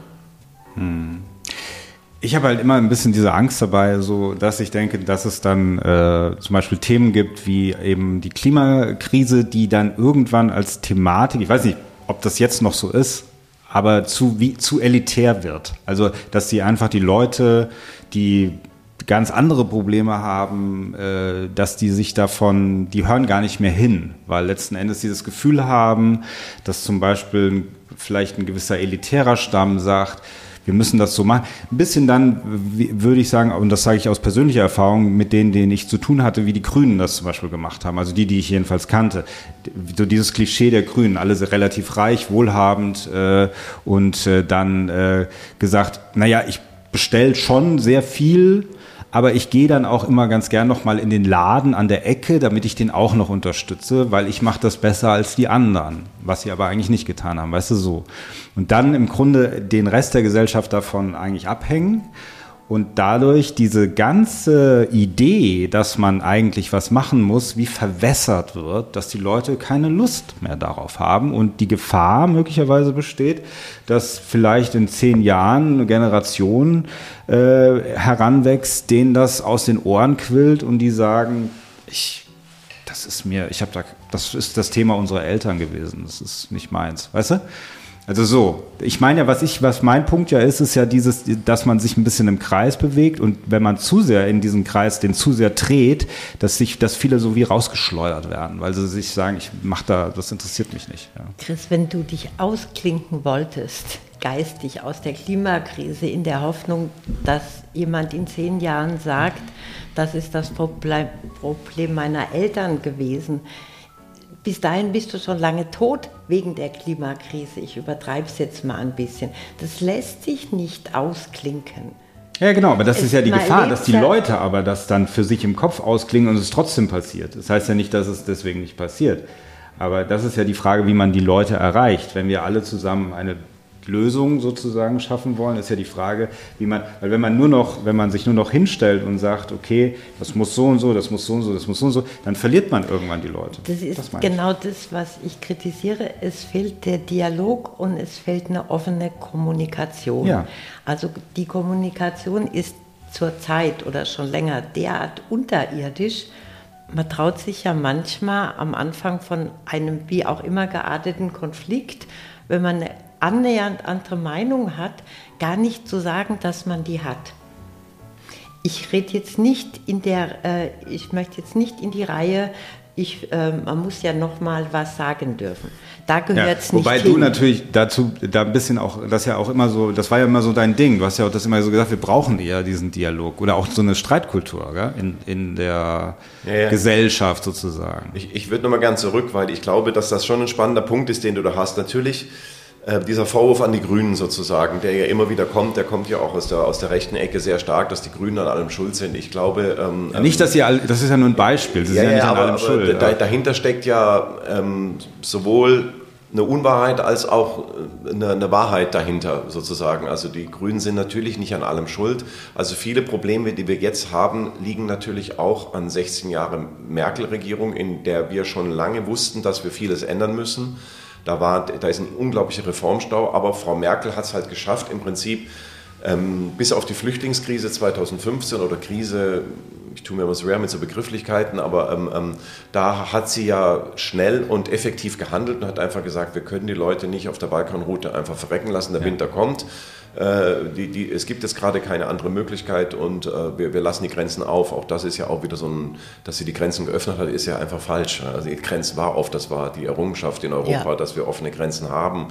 Ich habe halt immer ein bisschen diese Angst dabei, so dass ich denke, dass es dann zum Beispiel Themen gibt wie eben die Klimakrise, die dann irgendwann als Thematik, ich weiß nicht, ob das jetzt noch so ist, aber zu elitär wird. Also dass die einfach die Leute, die ganz andere Probleme haben, dass die sich die hören gar nicht mehr hin, weil letzten Endes die das Gefühl haben, dass zum Beispiel vielleicht ein gewisser elitärer Stamm sagt, wir müssen das so machen. Ein bisschen dann, würde ich sagen, und das sage ich aus persönlicher Erfahrung, mit denen ich zu tun hatte, wie die Grünen das zum Beispiel gemacht haben, also die ich jedenfalls kannte. So dieses Klischee der Grünen, alle sehr relativ reich, wohlhabend und dann gesagt, naja, ich bestelle schon sehr viel, aber ich gehe dann auch immer ganz gern noch mal in den Laden an der Ecke, damit ich den auch noch unterstütze, weil ich mache das besser als die anderen, was sie aber eigentlich nicht getan haben, weißt du, so. Und dann im Grunde den Rest der Gesellschaft davon eigentlich abhängen und dadurch diese ganze Idee, dass man eigentlich was machen muss, wie verwässert wird, dass die Leute keine Lust mehr darauf haben und die Gefahr möglicherweise besteht, dass vielleicht in 10 Jahren eine Generation heranwächst, denen das aus den Ohren quillt und die sagen, das ist das Thema unserer Eltern gewesen, das ist nicht meins, weißt du? Also so, ich meine ja, was mein Punkt ja ist ja dieses, dass man sich ein bisschen im Kreis bewegt und wenn man zu sehr in diesen Kreis, den zu sehr dreht, dass viele so wie rausgeschleudert werden, weil sie sich sagen, das interessiert mich nicht. Ja. Chris, wenn du dich ausklinken wolltest, geistig aus der Klimakrise, in der Hoffnung, dass jemand in 10 Jahren sagt, das ist das Problem meiner Eltern gewesen, bis dahin bist du schon lange tot wegen der Klimakrise. Ich übertreibe es jetzt mal ein bisschen. Das lässt sich nicht ausklinken. Ja, genau, aber das ist ja die Gefahr, dass die Leute aber das dann für sich im Kopf ausklingen und es trotzdem passiert. Das heißt ja nicht, dass es deswegen nicht passiert. Aber das ist ja die Frage, wie man die Leute erreicht. Wenn wir alle zusammen eine Lösung sozusagen schaffen wollen, ist ja die Frage, weil wenn man sich nur noch hinstellt und sagt, okay, das muss so und so, das muss so und so, das muss so und so, dann verliert man irgendwann die Leute. Das ist genau das, was ich kritisiere. Es fehlt der Dialog und es fehlt eine offene Kommunikation. Ja. Also die Kommunikation ist zurzeit oder schon länger derart unterirdisch. Man traut sich ja manchmal am Anfang von einem wie auch immer gearteten Konflikt, wenn man eine annähernd andere Meinung hat, gar nicht zu sagen, dass man die hat. Ich rede jetzt nicht ich möchte jetzt nicht in die Reihe, man muss ja noch mal was sagen dürfen. Da gehört es nicht hin. Wobei du natürlich dazu, da ein bisschen auch, das ja auch immer so, das war ja immer so dein Ding, du hast ja auch das immer so gesagt, wir brauchen ja diesen Dialog oder auch so eine Streitkultur, gell? In der Gesellschaft sozusagen. Ich würde nochmal gern zurück, weil ich glaube, dass das schon ein spannender Punkt ist, den du da hast. Natürlich dieser Vorwurf an die Grünen sozusagen, der ja immer wieder kommt, der kommt ja auch aus der rechten Ecke sehr stark, dass die Grünen an allem schuld sind. Ich glaube... nicht, dass das ist ja nur ein Beispiel, sie sind ja nicht an allem schuld. Dahinter steckt ja sowohl eine Unwahrheit als auch eine Wahrheit dahinter sozusagen. Also die Grünen sind natürlich nicht an allem schuld. Also viele Probleme, die wir jetzt haben, liegen natürlich auch an 16 Jahre Merkel-Regierung, in der wir schon lange wussten, dass wir vieles ändern müssen. Da ist ein unglaublicher Reformstau, aber Frau Merkel hat es halt geschafft, im Prinzip bis auf die Flüchtlingskrise 2015 oder Krise, ich tue mir immer schwer mit so Begrifflichkeiten, aber da hat sie ja schnell und effektiv gehandelt und hat einfach gesagt, wir können die Leute nicht auf der Balkanroute einfach verrecken lassen, der Winter kommt. Es gibt jetzt gerade keine andere Möglichkeit und wir lassen die Grenzen auf. Auch das ist ja auch wieder so dass sie die Grenzen geöffnet hat, ist ja einfach falsch. Also die Grenze war oft, das war die Errungenschaft in Europa, dass wir offene Grenzen haben.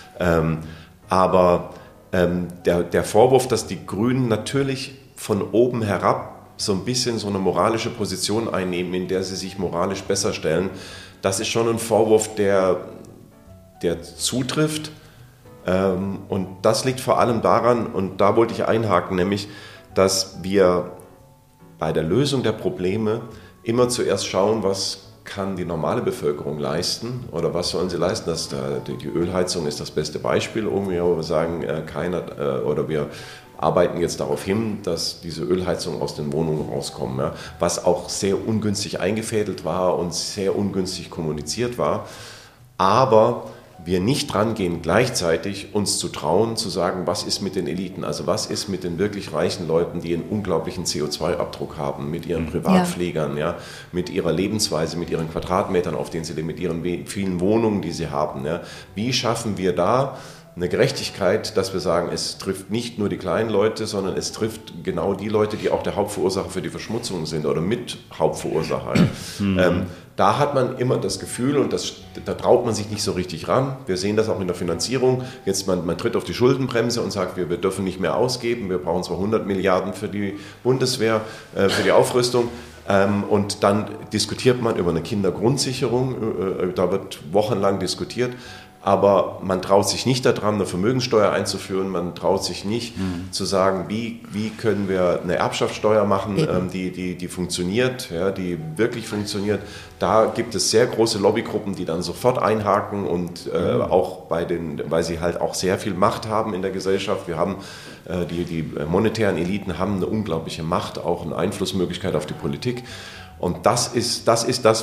Aber der Vorwurf, dass die Grünen natürlich von oben herab so ein bisschen so eine moralische Position einnehmen, in der sie sich moralisch besser stellen, das ist schon ein Vorwurf, der zutrifft. Und das liegt vor allem daran, und da wollte ich einhaken, nämlich, dass wir bei der Lösung der Probleme immer zuerst schauen, was kann die normale Bevölkerung leisten oder was sollen sie leisten. Die Ölheizung ist das beste Beispiel, wo wir sagen, wir arbeiten jetzt darauf hin, dass diese Ölheizungen aus den Wohnungen rauskommen, ja, was auch sehr ungünstig eingefädelt war und sehr ungünstig kommuniziert war. Aber wir nicht dran gehen, gleichzeitig uns zu trauen, zu sagen, was ist mit den Eliten, also was ist mit den wirklich reichen Leuten, die einen unglaublichen CO2-Abdruck haben, mit ihren Privatfliegern, mit ihrer Lebensweise, mit ihren Quadratmetern, auf denen sie leben, mit ihren vielen Wohnungen, die sie haben. Ja. Wie schaffen wir da eine Gerechtigkeit, dass wir sagen, es trifft nicht nur die kleinen Leute, sondern es trifft genau die Leute, die auch der Hauptverursacher für die Verschmutzung sind oder mit Hauptverursacher. Da hat man immer das Gefühl, und da traut man sich nicht so richtig ran, wir sehen das auch in der Finanzierung, jetzt man tritt auf die Schuldenbremse und sagt, wir dürfen nicht mehr ausgeben, wir brauchen zwar 100 Milliarden für die Bundeswehr, für die Aufrüstung, und dann diskutiert man über eine Kindergrundsicherung, da wird wochenlang diskutiert, aber man traut sich nicht daran, eine Vermögenssteuer einzuführen, man traut sich nicht zu sagen, wie können wir eine Erbschaftssteuer machen, die funktioniert, ja, die wirklich funktioniert. Da gibt es sehr große Lobbygruppen, die dann sofort einhaken und auch weil sie halt auch sehr viel Macht haben in der Gesellschaft. Wir haben die monetären Eliten haben eine unglaubliche Macht, auch eine Einflussmöglichkeit auf die Politik. Und das ist das,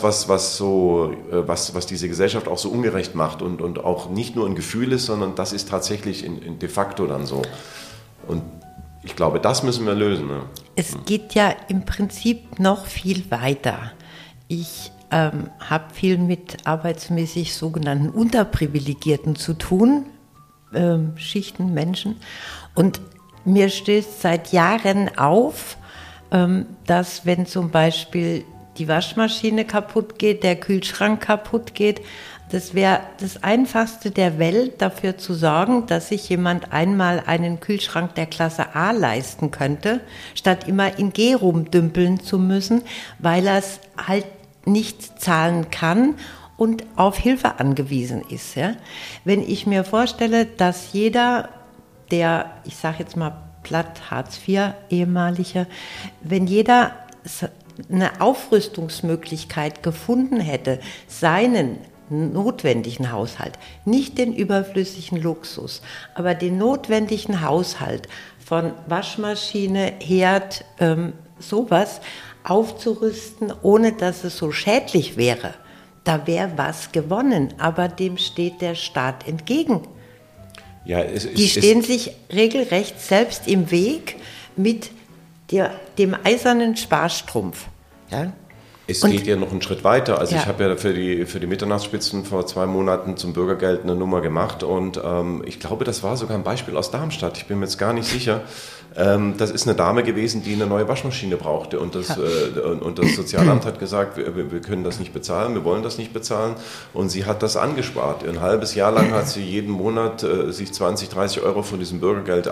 was diese Gesellschaft auch so ungerecht macht und auch nicht nur ein Gefühl ist, sondern das ist tatsächlich in de facto dann so. Und ich glaube, das müssen wir lösen. Ne? Es geht ja im Prinzip noch viel weiter. Ich habe viel mit arbeitsmäßig sogenannten Unterprivilegierten zu tun, Schichten, Menschen. Und mir stößt seit Jahren auf, dass wenn zum Beispiel die Waschmaschine kaputt geht, der Kühlschrank kaputt geht, das wäre das Einfachste der Welt, dafür zu sorgen, dass sich jemand einmal einen Kühlschrank der Klasse A leisten könnte, statt immer in G rumdümpeln zu müssen, weil er es halt nicht zahlen kann und auf Hilfe angewiesen ist. Ja? Wenn ich mir vorstelle, dass jeder, der, ich sage jetzt mal platt, Hartz IV, ehemaliger, wenn jeder eine Aufrüstungsmöglichkeit gefunden hätte, seinen notwendigen Haushalt, nicht den überflüssigen Luxus, aber den notwendigen Haushalt von Waschmaschine, Herd, sowas aufzurüsten, ohne dass es so schädlich wäre, da wäre was gewonnen, aber dem steht der Staat entgegen. Ja, die stehen sich regelrecht selbst im Weg mit dem eisernen Sparstrumpf. Ja? Es geht ja noch einen Schritt weiter. Also ich habe ja für die Mitternachtsspitzen vor 2 Monaten zum Bürgergeld eine Nummer gemacht und ich glaube, das war sogar ein Beispiel aus Darmstadt. Ich bin mir jetzt gar nicht sicher. Das ist eine Dame gewesen, die eine neue Waschmaschine brauchte und das Sozialamt hat gesagt, wir können das nicht bezahlen, wir wollen das nicht bezahlen und sie hat das angespart. Ein halbes Jahr lang hat sie jeden Monat sich 20, 30 Euro von diesem Bürgergeld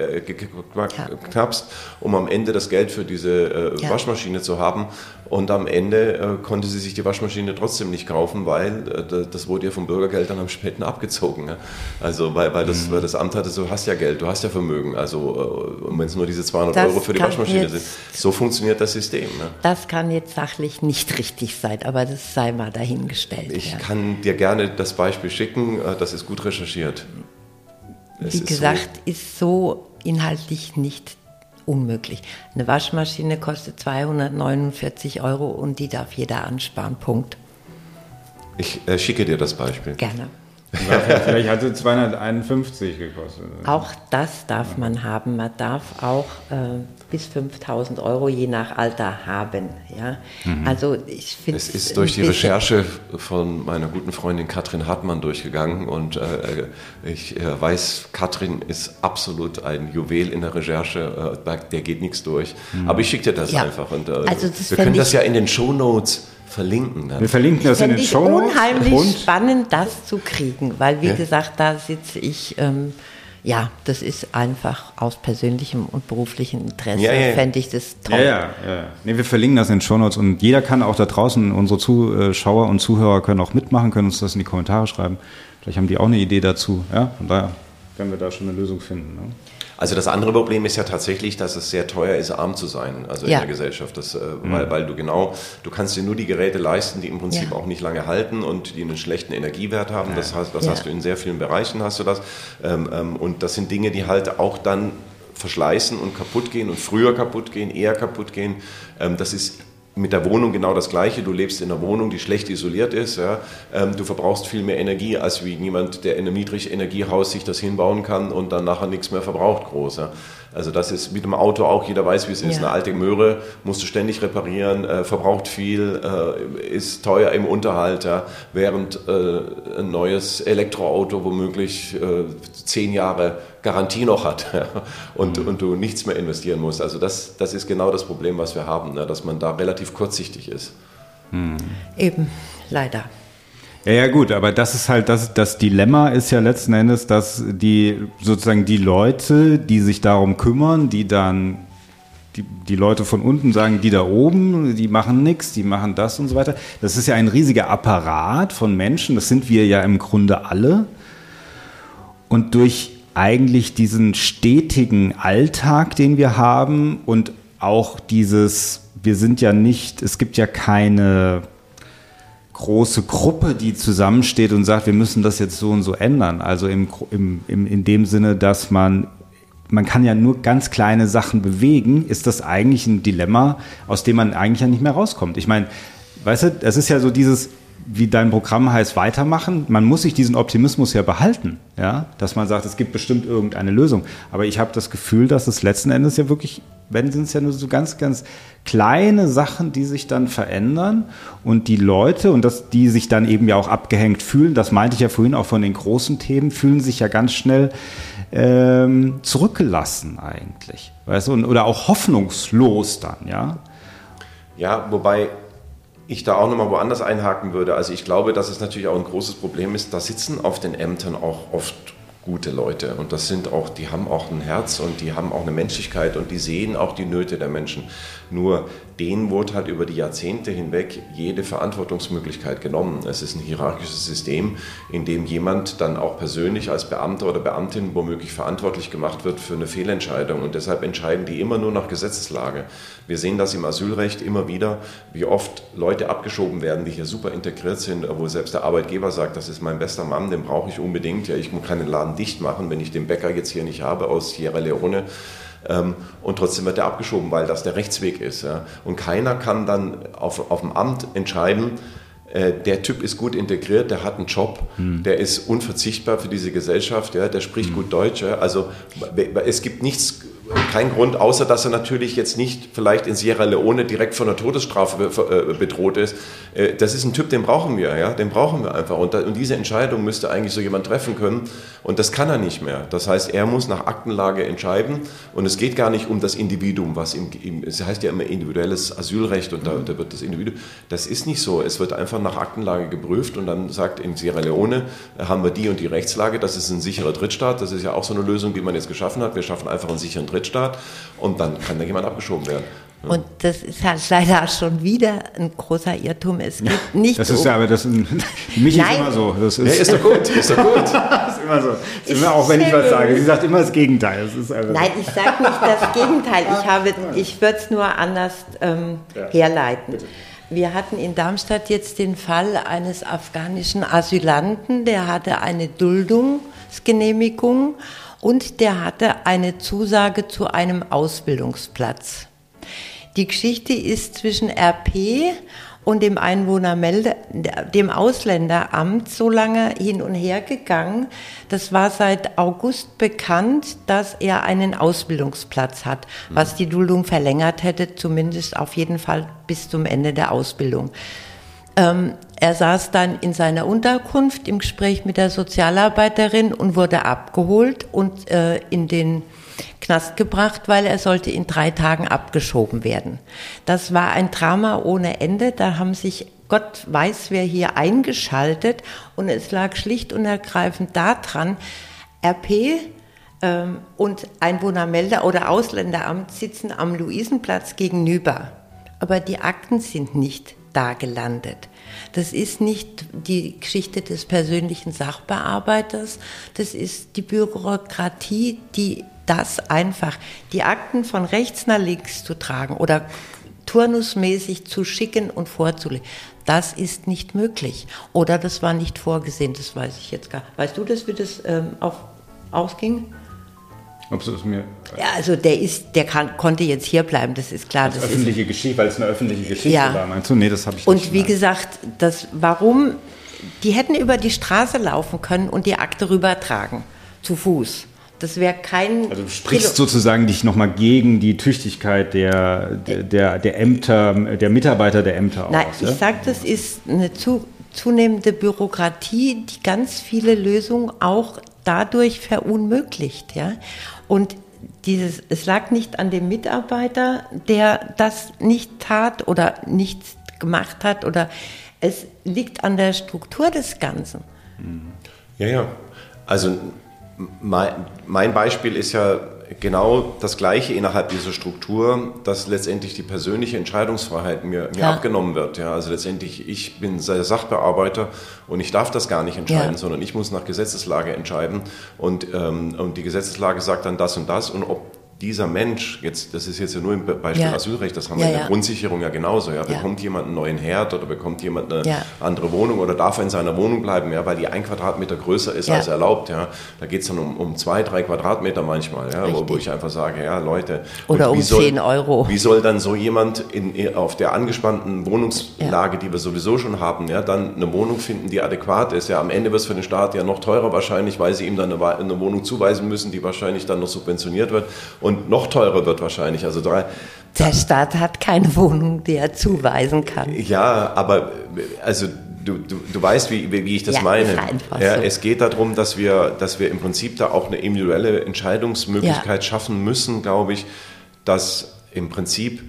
abgeknapst, um am Ende das Geld für diese Waschmaschine zu haben und am Ende konnte sie sich die Waschmaschine trotzdem nicht kaufen, weil das wurde ihr vom Bürgergeld dann am späten abgezogen. Ne? Also weil das Amt hatte, so hast ja Geld, du hast ja Vermögen, also und wenn es nur diese 200 Euro für die Waschmaschine sind. So funktioniert das System. Ne? Das kann jetzt sachlich nicht richtig sein, aber das sei mal dahingestellt. Ich kann dir gerne das Beispiel schicken, das ist gut recherchiert. Wie gesagt, ist so inhaltlich nicht unmöglich. Eine Waschmaschine kostet 249 Euro und die darf jeder ansparen, Punkt. Ich schicke dir das Beispiel. Gerne. Vielleicht hat sie 251 gekostet. Auch das darf man haben. Man darf auch bis 5.000 Euro je nach Alter haben. Ja? Also ich finde es ist durch die Recherche von meiner guten Freundin Katrin Hartmann durchgegangen und ich weiß, Katrin ist absolut ein Juwel in der Recherche, der geht nichts durch. Aber ich schicke dir das einfach und also wir können das ja in den Shownotes verlinken. Wir verlinken das in den Shownotes. Es ist unheimlich spannend, das zu kriegen, weil wie gesagt, da sitze ich, das ist einfach aus persönlichem und beruflichem Interesse, fände ich das toll. Nee, wir verlinken das in den Shownotes und jeder kann auch da draußen, unsere Zuschauer und Zuhörer können auch mitmachen, können uns das in die Kommentare schreiben. Vielleicht haben die auch eine Idee dazu. Ja, von daher werden wir da schon eine Lösung finden. Ne? Also das andere Problem ist ja tatsächlich, dass es sehr teuer ist, arm zu sein, also in der Gesellschaft. Weil du kannst dir nur die Geräte leisten, die im Prinzip auch nicht lange halten und die einen schlechten Energiewert haben. Das hast du in sehr vielen Bereichen, hast du das. Und das sind Dinge, die halt auch dann verschleißen und kaputt gehen und früher kaputt gehen, eher kaputt gehen. Das ist mit der Wohnung genau das Gleiche. Du lebst in einer Wohnung, die schlecht isoliert ist. Ja. Du verbrauchst viel mehr Energie, als wie jemand, der in einem Niedrigenergiehaus sich das hinbauen kann und dann nachher nichts mehr verbraucht groß. Ja. Also das ist mit dem Auto auch, jeder weiß, wie es ist. Eine alte Möhre musst du ständig reparieren, verbraucht viel, ist teuer im Unterhalt, während ein neues Elektroauto womöglich 10 Jahre Garantie noch hat und du nichts mehr investieren musst. Also das ist genau das Problem, was wir haben, dass man da relativ kurzsichtig ist. Eben, leider. Ja gut, aber das ist halt das Dilemma ist ja letzten Endes, dass die Leute, die sich darum kümmern, die dann die Leute von unten sagen, die da oben, die machen nichts, die machen das und so weiter. Das ist ja ein riesiger Apparat von Menschen, das sind wir ja im Grunde alle. Und durch eigentlich diesen stetigen Alltag, den wir haben und auch es gibt ja keine große Gruppe, die zusammensteht und sagt, wir müssen das jetzt so und so ändern. Also in dem Sinne, dass man kann ja nur ganz kleine Sachen bewegen, ist das eigentlich ein Dilemma, aus dem man eigentlich ja nicht mehr rauskommt. Ich meine, weißt du, es ist ja so dieses, wie dein Programm heißt, weitermachen. Man muss sich diesen Optimismus ja behalten, ja, dass man sagt, es gibt bestimmt irgendeine Lösung. Aber ich habe das Gefühl, dass es letzten Endes ja wirklich, sind es ja nur so ganz, ganz kleine Sachen, die sich dann verändern und die Leute, und die sich dann eben ja auch abgehängt fühlen, das meinte ich ja vorhin auch von den großen Themen, fühlen sich ja ganz schnell zurückgelassen eigentlich, weißt du, oder auch hoffnungslos dann, ja. Ja, wobei ich da auch nochmal woanders einhaken würde. Also ich glaube, dass es natürlich auch ein großes Problem ist, da sitzen auf den Ämtern auch oft gute Leute und die haben auch ein Herz und die haben auch eine Menschlichkeit und die sehen auch die Nöte der Menschen. Nur denen wurde halt über die Jahrzehnte hinweg jede Verantwortungsmöglichkeit genommen. Es ist ein hierarchisches System, in dem jemand dann auch persönlich als Beamter oder Beamtin womöglich verantwortlich gemacht wird für eine Fehlentscheidung und deshalb entscheiden die immer nur nach Gesetzeslage. Wir sehen das im Asylrecht immer wieder, wie oft Leute abgeschoben werden, die hier super integriert sind, wo selbst der Arbeitgeber sagt, das ist mein bester Mann, den brauche ich unbedingt, ja, ich kann den Laden dicht machen, wenn ich den Bäcker jetzt hier nicht habe aus Sierra Leone. Und trotzdem wird er abgeschoben, weil das der Rechtsweg ist. Ja. Und keiner kann dann auf dem Amt entscheiden, der Typ ist gut integriert, der hat einen Job, der ist unverzichtbar für diese Gesellschaft, ja, der spricht gut Deutsch. Ja. Also es gibt kein Grund, außer dass er natürlich jetzt nicht vielleicht in Sierra Leone direkt von der Todesstrafe bedroht ist. Das ist ein Typ, den brauchen wir, ja, den brauchen wir einfach. Und diese Entscheidung müsste eigentlich so jemand treffen können. Und das kann er nicht mehr. Das heißt, er muss nach Aktenlage entscheiden. Und es geht gar nicht um das Individuum, was es heißt ja immer individuelles Asylrecht und da wird das Individuum. Das ist nicht so. Es wird einfach nach Aktenlage geprüft und dann sagt, in Sierra Leone haben wir die und die Rechtslage. Das ist ein sicherer Drittstaat. Das ist ja auch so eine Lösung, die man jetzt geschaffen hat. Wir schaffen einfach einen sicheren Drittstaat und dann kann da jemand abgeschoben werden. Und das ist halt leider schon wieder ein großer Irrtum. Es geht nicht das ist ja, aber das ist immer so. Das ist doch gut. Das ist immer so. Auch wenn ich was sage. Sie sagt immer das Gegenteil. Das ist Nein, ich sage nicht das Gegenteil. Ich würde es nur anders herleiten. Bitte. Wir hatten in Darmstadt jetzt den Fall eines afghanischen Asylanten, der hatte eine Duldungsgenehmigung und der hatte eine Zusage zu einem Ausbildungsplatz. Die Geschichte ist zwischen RP und dem dem Ausländeramt so lange hin und her gegangen. Das war seit August bekannt, dass er einen Ausbildungsplatz hat, was die Duldung verlängert hätte, zumindest auf jeden Fall bis zum Ende der Ausbildung. Er saß dann in seiner Unterkunft im Gespräch mit der Sozialarbeiterin und wurde abgeholt und in den Knast gebracht, weil er sollte in 3 Tagen abgeschoben werden. Das war ein Drama ohne Ende. Da haben sich Gott weiß wer hier eingeschaltet und es lag schlicht und ergreifend daran, RP und Einwohnermelder- oder Ausländeramt sitzen am Luisenplatz gegenüber. Aber die Akten sind nicht da gelandet. Das ist nicht die Geschichte des persönlichen Sachbearbeiters, das ist die Bürokratie, die die Akten von rechts nach links zu tragen oder turnusmäßig zu schicken und vorzulegen, das ist nicht möglich. Oder das war nicht vorgesehen, das weiß ich jetzt gar nicht. Weißt du das, wie das ausging? Ob es mir ja, also konnte jetzt hier bleiben, das ist klar. Das öffentliche Geschichte, weil es eine öffentliche Geschichte war, meinst du? Nee, das habe ich nicht. Und wie gesagt, warum, die hätten über die Straße laufen können und die Akte rübertragen, zu Fuß. Das wäre kein... Also du sprichst sozusagen dich nochmal gegen die Tüchtigkeit der Ämter, der Mitarbeiter der Ämter aus. Nein, ich sage, das ist eine zunehmende Bürokratie, die ganz viele Lösungen auch dadurch verunmöglicht. Ja? Und es lag nicht an dem Mitarbeiter, der das nicht tat oder nichts gemacht hat, oder es liegt an der Struktur des Ganzen. Ja. Also mein Beispiel ist ja genau das Gleiche innerhalb dieser Struktur, dass letztendlich die persönliche Entscheidungsfreiheit mir abgenommen wird. Ja, also letztendlich, ich bin der Sachbearbeiter und ich darf das gar nicht entscheiden, sondern ich muss nach Gesetzeslage entscheiden und die Gesetzeslage sagt dann das und das, und ob dieser Mensch, das ist jetzt ja nur im Beispiel Asylrecht, das haben wir in der Grundsicherung ja genauso, bekommt jemand einen neuen Herd oder bekommt jemand eine andere Wohnung oder darf er in seiner Wohnung bleiben, weil die 1 Quadratmeter größer ist als erlaubt. Ja. Da geht es dann um 2-3 Quadratmeter manchmal, wo ich einfach sage, Leute. Oder um 10 Euro. Wie soll dann so jemand auf der angespannten Wohnungslage, die wir sowieso schon haben, dann eine Wohnung finden, die adäquat ist? Ja, am Ende wird es für den Staat ja noch teurer wahrscheinlich, weil sie ihm dann eine Wohnung zuweisen müssen, die wahrscheinlich dann noch subventioniert wird. Und noch teurer wird wahrscheinlich. Also der Staat hat keine Wohnung, die er zuweisen kann. Ja, aber also du weißt, wie ich das meine. Ist einfach so. Es geht darum, dass wir im Prinzip da auch eine individuelle Entscheidungsmöglichkeit schaffen müssen, glaube ich, dass im Prinzip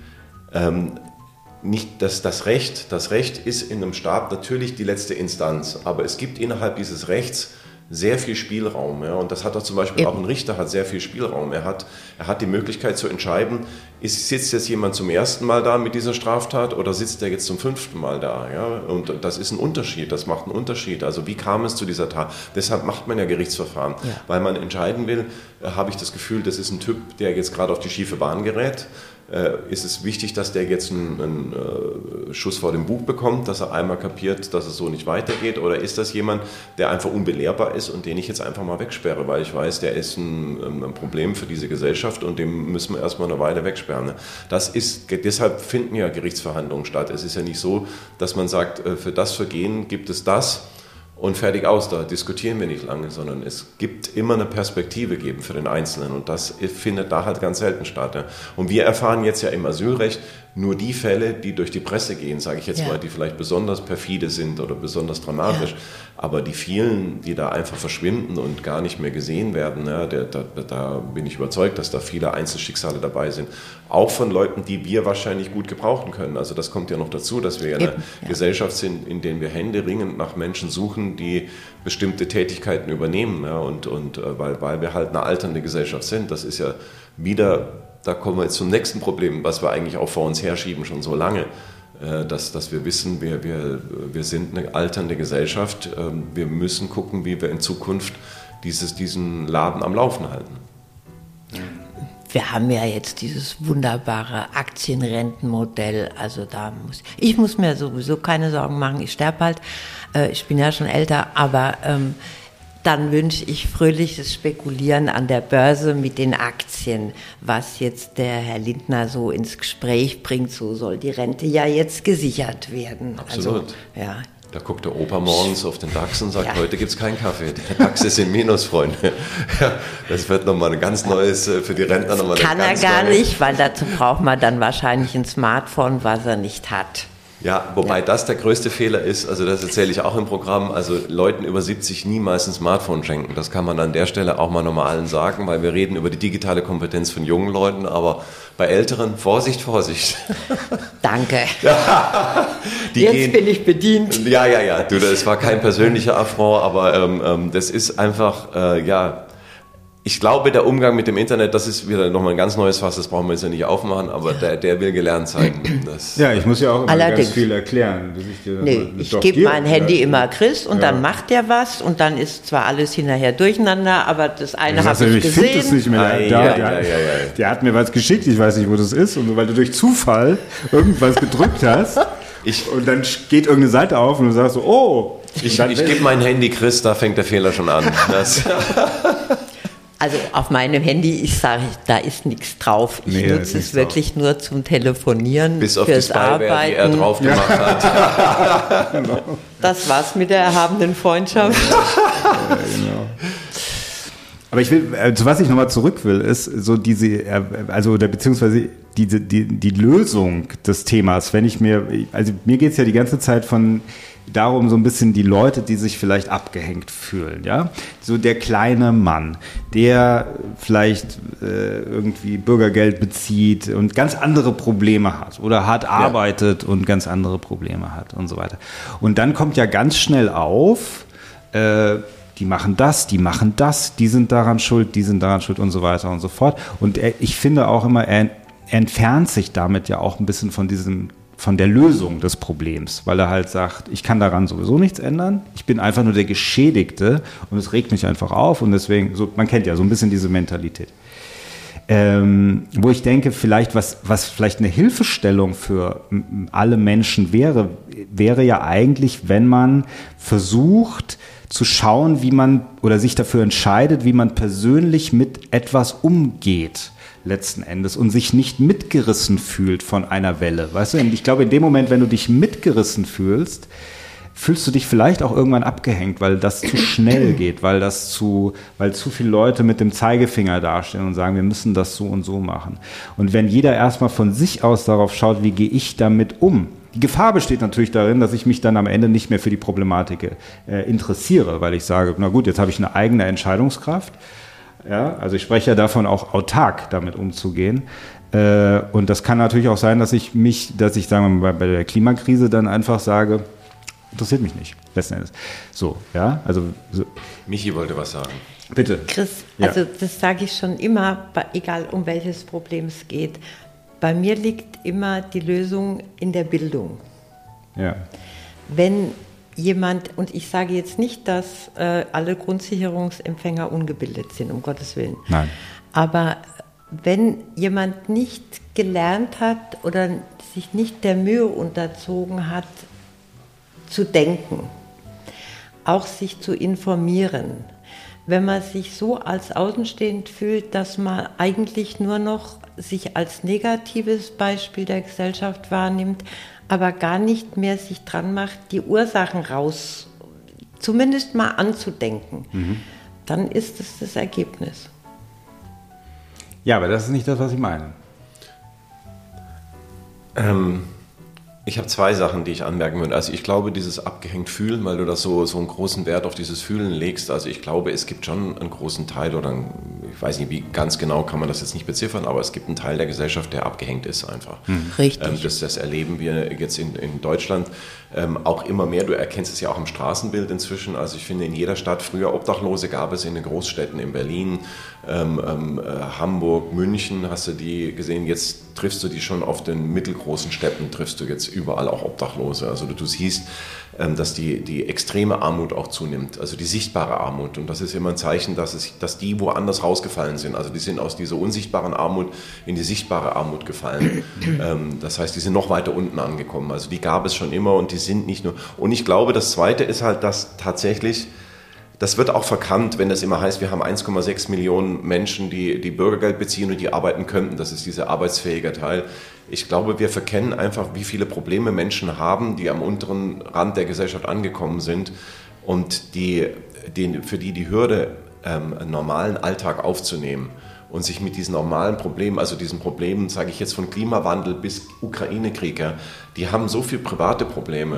nicht das Recht ist in einem Staat natürlich die letzte Instanz, aber es gibt innerhalb dieses Rechts sehr viel Spielraum. Ja, und das hat doch zum Beispiel auch ein Richter, hat sehr viel Spielraum. Er hat die Möglichkeit zu entscheiden, sitzt jetzt jemand zum ersten Mal da mit dieser Straftat oder sitzt er jetzt zum 5. Mal da? Ja? Und das ist ein Unterschied, das macht einen Unterschied. Also wie kam es zu dieser Tat? Deshalb macht man ja Gerichtsverfahren, weil man entscheiden will, habe ich das Gefühl, das ist ein Typ, der jetzt gerade auf die schiefe Bahn gerät. Ist es wichtig, dass der jetzt einen Schuss vor dem Bug bekommt, dass er einmal kapiert, dass es so nicht weitergeht? Oder ist das jemand, der einfach unbelehrbar ist und den ich jetzt einfach mal wegsperre, weil ich weiß, der ist ein Problem für diese Gesellschaft und dem müssen wir erstmal eine Weile wegsperren. Ne? Deshalb finden ja Gerichtsverhandlungen statt. Es ist ja nicht so, dass man sagt, für das Vergehen gibt es das und fertig aus, da diskutieren wir nicht lange, sondern es gibt immer eine Perspektive geben für den Einzelnen und das findet da halt ganz selten statt. Ja. Und wir erfahren jetzt ja im Asylrecht nur die Fälle, die durch die Presse gehen, sage ich jetzt mal, die vielleicht besonders perfide sind oder besonders dramatisch, aber die vielen, die da einfach verschwinden und gar nicht mehr gesehen werden, ja, da bin ich überzeugt, dass da viele Einzelschicksale dabei sind, auch von Leuten, die wir wahrscheinlich gut gebrauchen können. Also das kommt ja noch dazu, dass wir ja eine Gesellschaft sind, in der wir händeringend nach Menschen suchen, die bestimmte Tätigkeiten übernehmen, ja, und weil wir halt eine alternde Gesellschaft sind, das ist ja wieder, da kommen wir jetzt zum nächsten Problem, was wir eigentlich auch vor uns herschieben schon so lange, dass wir wissen, wir sind eine alternde Gesellschaft, wir müssen gucken, wie wir in Zukunft diesen Laden am Laufen halten. Wir haben ja jetzt dieses wunderbare Aktienrentenmodell, also ich muss mir sowieso keine Sorgen machen, ich sterbe bald, ich bin ja schon älter, aber dann wünsche ich fröhliches Spekulieren an der Börse mit den Aktien, was jetzt der Herr Lindner so ins Gespräch bringt, so soll die Rente ja jetzt gesichert werden. Absolut. Also, ja. Da guckt der Opa morgens auf den DAX und sagt, heute gibt es keinen Kaffee. Der DAX ist im Minus, Freunde. Ja, das wird nochmal ein ganz neues, für die Rentner nochmal ein ganz neues. Kann er gar nicht, weil dazu braucht man dann wahrscheinlich ein Smartphone, was er nicht hat. Ja, wobei das der größte Fehler ist, also das erzähle ich auch im Programm, also Leuten über 70 niemals ein Smartphone schenken. Das kann man an der Stelle auch mal nochmal allen sagen, weil wir reden über die digitale Kompetenz von jungen Leuten, aber bei Älteren, Vorsicht, Vorsicht. Danke. Jetzt bin ich bedient. Ja, du, das war kein persönlicher Affront, aber das ist einfach, ich glaube, der Umgang mit dem Internet, das ist wieder nochmal ein ganz neues Fass, das brauchen wir jetzt ja nicht aufmachen, aber der will gelernt zeigen. Ich muss ja auch immer ganz viel erklären. Ich gebe mein Handy immer Chris und dann macht der was und dann ist zwar alles hinterher durcheinander, aber das eine habe ich gesehen. Ich finde es nicht mehr. Der hat mir was geschickt, ich weiß nicht, wo das ist, und weil du durch Zufall irgendwas gedrückt hast und dann geht irgendeine Seite auf und du sagst so, oh. Ich gebe mein Handy Chris, da fängt der Fehler schon an. Also auf meinem Handy, da ist nichts drauf. Ich nutze es wirklich nur zum Telefonieren, bis auf fürs die Spyware, die er drauf gemacht hat. Genau. Das war's mit der erhabenen Freundschaft. Genau. Aber ich will, zu was ich nochmal zurück will, ist so beziehungsweise die Lösung des Themas. Mir geht es ja die ganze Zeit darum, so ein bisschen die Leute, die sich vielleicht abgehängt fühlen, ja, so der kleine Mann, der vielleicht irgendwie Bürgergeld bezieht und ganz andere Probleme hat oder hart arbeitet und ganz andere Probleme hat und so weiter. Und dann kommt ja ganz schnell auf, die machen das, die sind daran schuld und so weiter und so fort. Und ich finde auch immer, er entfernt sich damit ja auch ein bisschen von der Lösung des Problems, weil er halt sagt, ich kann daran sowieso nichts ändern, ich bin einfach nur der Geschädigte und es regt mich einfach auf und deswegen, man kennt ja so ein bisschen diese Mentalität. Wo ich denke, vielleicht was vielleicht eine Hilfestellung für alle Menschen wäre ja eigentlich, wenn man versucht zu schauen, wie man oder sich dafür entscheidet, wie man persönlich mit etwas umgeht. Letzten Endes und sich nicht mitgerissen fühlt von einer Welle. Weißt du, und ich glaube, in dem Moment, wenn du dich mitgerissen fühlst, fühlst du dich vielleicht auch irgendwann abgehängt, weil das zu schnell geht, weil zu viele Leute mit dem Zeigefinger dastehen und sagen, wir müssen das so und so machen. Und wenn jeder erstmal von sich aus darauf schaut, wie gehe ich damit um? Die Gefahr besteht natürlich darin, dass ich mich dann am Ende nicht mehr für die Problematik interessiere, weil ich sage, na gut, jetzt habe ich eine eigene Entscheidungskraft. Ja, also ich spreche ja davon, auch autark damit umzugehen. Und das kann natürlich auch sein, dass ich sagen wir mal, bei der Klimakrise dann einfach sage, interessiert mich nicht, letzten Endes. So, ja, also. So. Michi wollte was sagen. Bitte. Chris, also das sage ich schon immer, egal um welches Problem es geht. Bei mir liegt immer die Lösung in der Bildung. Ja. Wenn jemand, und ich sage jetzt nicht, dass alle Grundsicherungsempfänger ungebildet sind, um Gottes Willen. Nein. Aber wenn jemand nicht gelernt hat oder sich nicht der Mühe unterzogen hat, zu denken, auch sich zu informieren, wenn man sich so als außenstehend fühlt, dass man eigentlich nur noch sich als negatives Beispiel der Gesellschaft wahrnimmt, aber gar nicht mehr sich dran macht, die Ursachen zumindest mal anzudenken, dann ist es das Ergebnis. Ja, aber das ist nicht das, was ich meine. Ich habe 2 Sachen, die ich anmerken würde. Also ich glaube, dieses abgehängt Fühlen, weil du das so einen großen Wert auf dieses Fühlen legst. Also ich glaube, es gibt schon einen großen Teil ich weiß nicht, wie ganz genau kann man das jetzt nicht beziffern, aber es gibt einen Teil der Gesellschaft, der abgehängt ist einfach. Richtig. Das erleben wir jetzt in Deutschland auch immer mehr. Du erkennst es ja auch im Straßenbild inzwischen. Also ich finde, in jeder Stadt, früher Obdachlose gab es in den Großstädten, in Berlin, Hamburg, München, hast du die gesehen. Jetzt triffst du die schon auf den mittelgroßen Städten, triffst du jetzt überall auch Obdachlose. Also du siehst, dass die extreme Armut auch zunimmt, also die sichtbare Armut. Und das ist immer ein Zeichen, dass die woanders rausgefallen sind. Also die sind aus dieser unsichtbaren Armut in die sichtbare Armut gefallen. Das heißt, die sind noch weiter unten angekommen. Also die gab es schon immer und die sind nicht nur... Und ich glaube, das Zweite ist halt, dass tatsächlich... Das wird auch verkannt, wenn das immer heißt, wir haben 1,6 Millionen Menschen, die Bürgergeld beziehen und die arbeiten könnten. Das ist dieser arbeitsfähige Teil. Ich glaube, wir verkennen einfach, wie viele Probleme Menschen haben, die am unteren Rand der Gesellschaft angekommen sind und für die Hürde, einen normalen Alltag aufzunehmen und sich mit diesen normalen Problemen, also diesen Problemen, sage ich jetzt von Klimawandel bis Ukraine-Krieg, ja, die haben so viele private Probleme.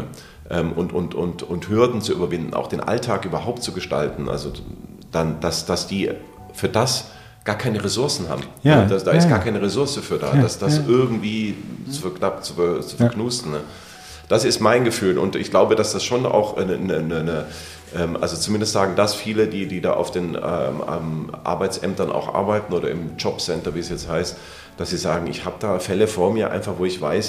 Und Hürden zu überwinden, auch den Alltag überhaupt zu gestalten, also dann, dass die für das gar keine Ressourcen haben. Ja, da ist gar keine Ressource für da, dass das irgendwie zu verknusten. Ne? Das ist mein Gefühl und ich glaube, dass das schon auch also zumindest sagen das viele, die da auf den Arbeitsämtern auch arbeiten oder im Jobcenter, wie es jetzt heißt, dass sie sagen, ich habe da Fälle vor mir einfach, wo ich weiß,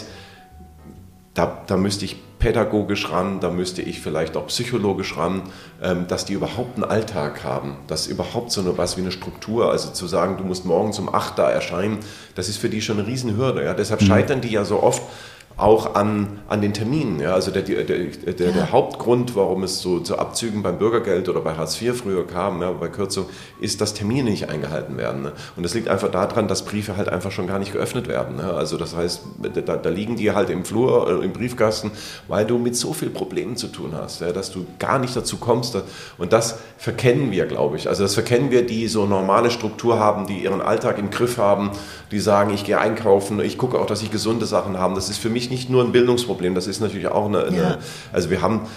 da müsste ich pädagogisch ran, da müsste ich vielleicht auch psychologisch ran, dass die überhaupt einen Alltag haben, dass überhaupt so was wie eine Struktur, also zu sagen, du musst morgens um 8 da erscheinen, das ist für die schon eine Riesenhürde. Ja? Deshalb scheitern die ja so oft auch an den Terminen. Ja? Also der Hauptgrund, warum es zu Abzügen beim Bürgergeld oder bei Hartz IV früher kam, ja, bei Kürzung, ist, dass Termine nicht eingehalten werden. Ne? Und das liegt einfach daran, dass Briefe halt einfach schon gar nicht geöffnet werden. Ne? Also das heißt, da liegen die halt im Flur, im Briefkasten, weil du mit so vielen Problemen zu tun hast, ja, dass du gar nicht dazu kommst. Und das verkennen wir, glaube ich. Also das verkennen wir, die so normale Struktur haben, die ihren Alltag im Griff haben, die sagen, ich gehe einkaufen, ich gucke auch, dass ich gesunde Sachen habe. Das ist für mich nicht nur ein Bildungsproblem, das ist natürlich auch also wir haben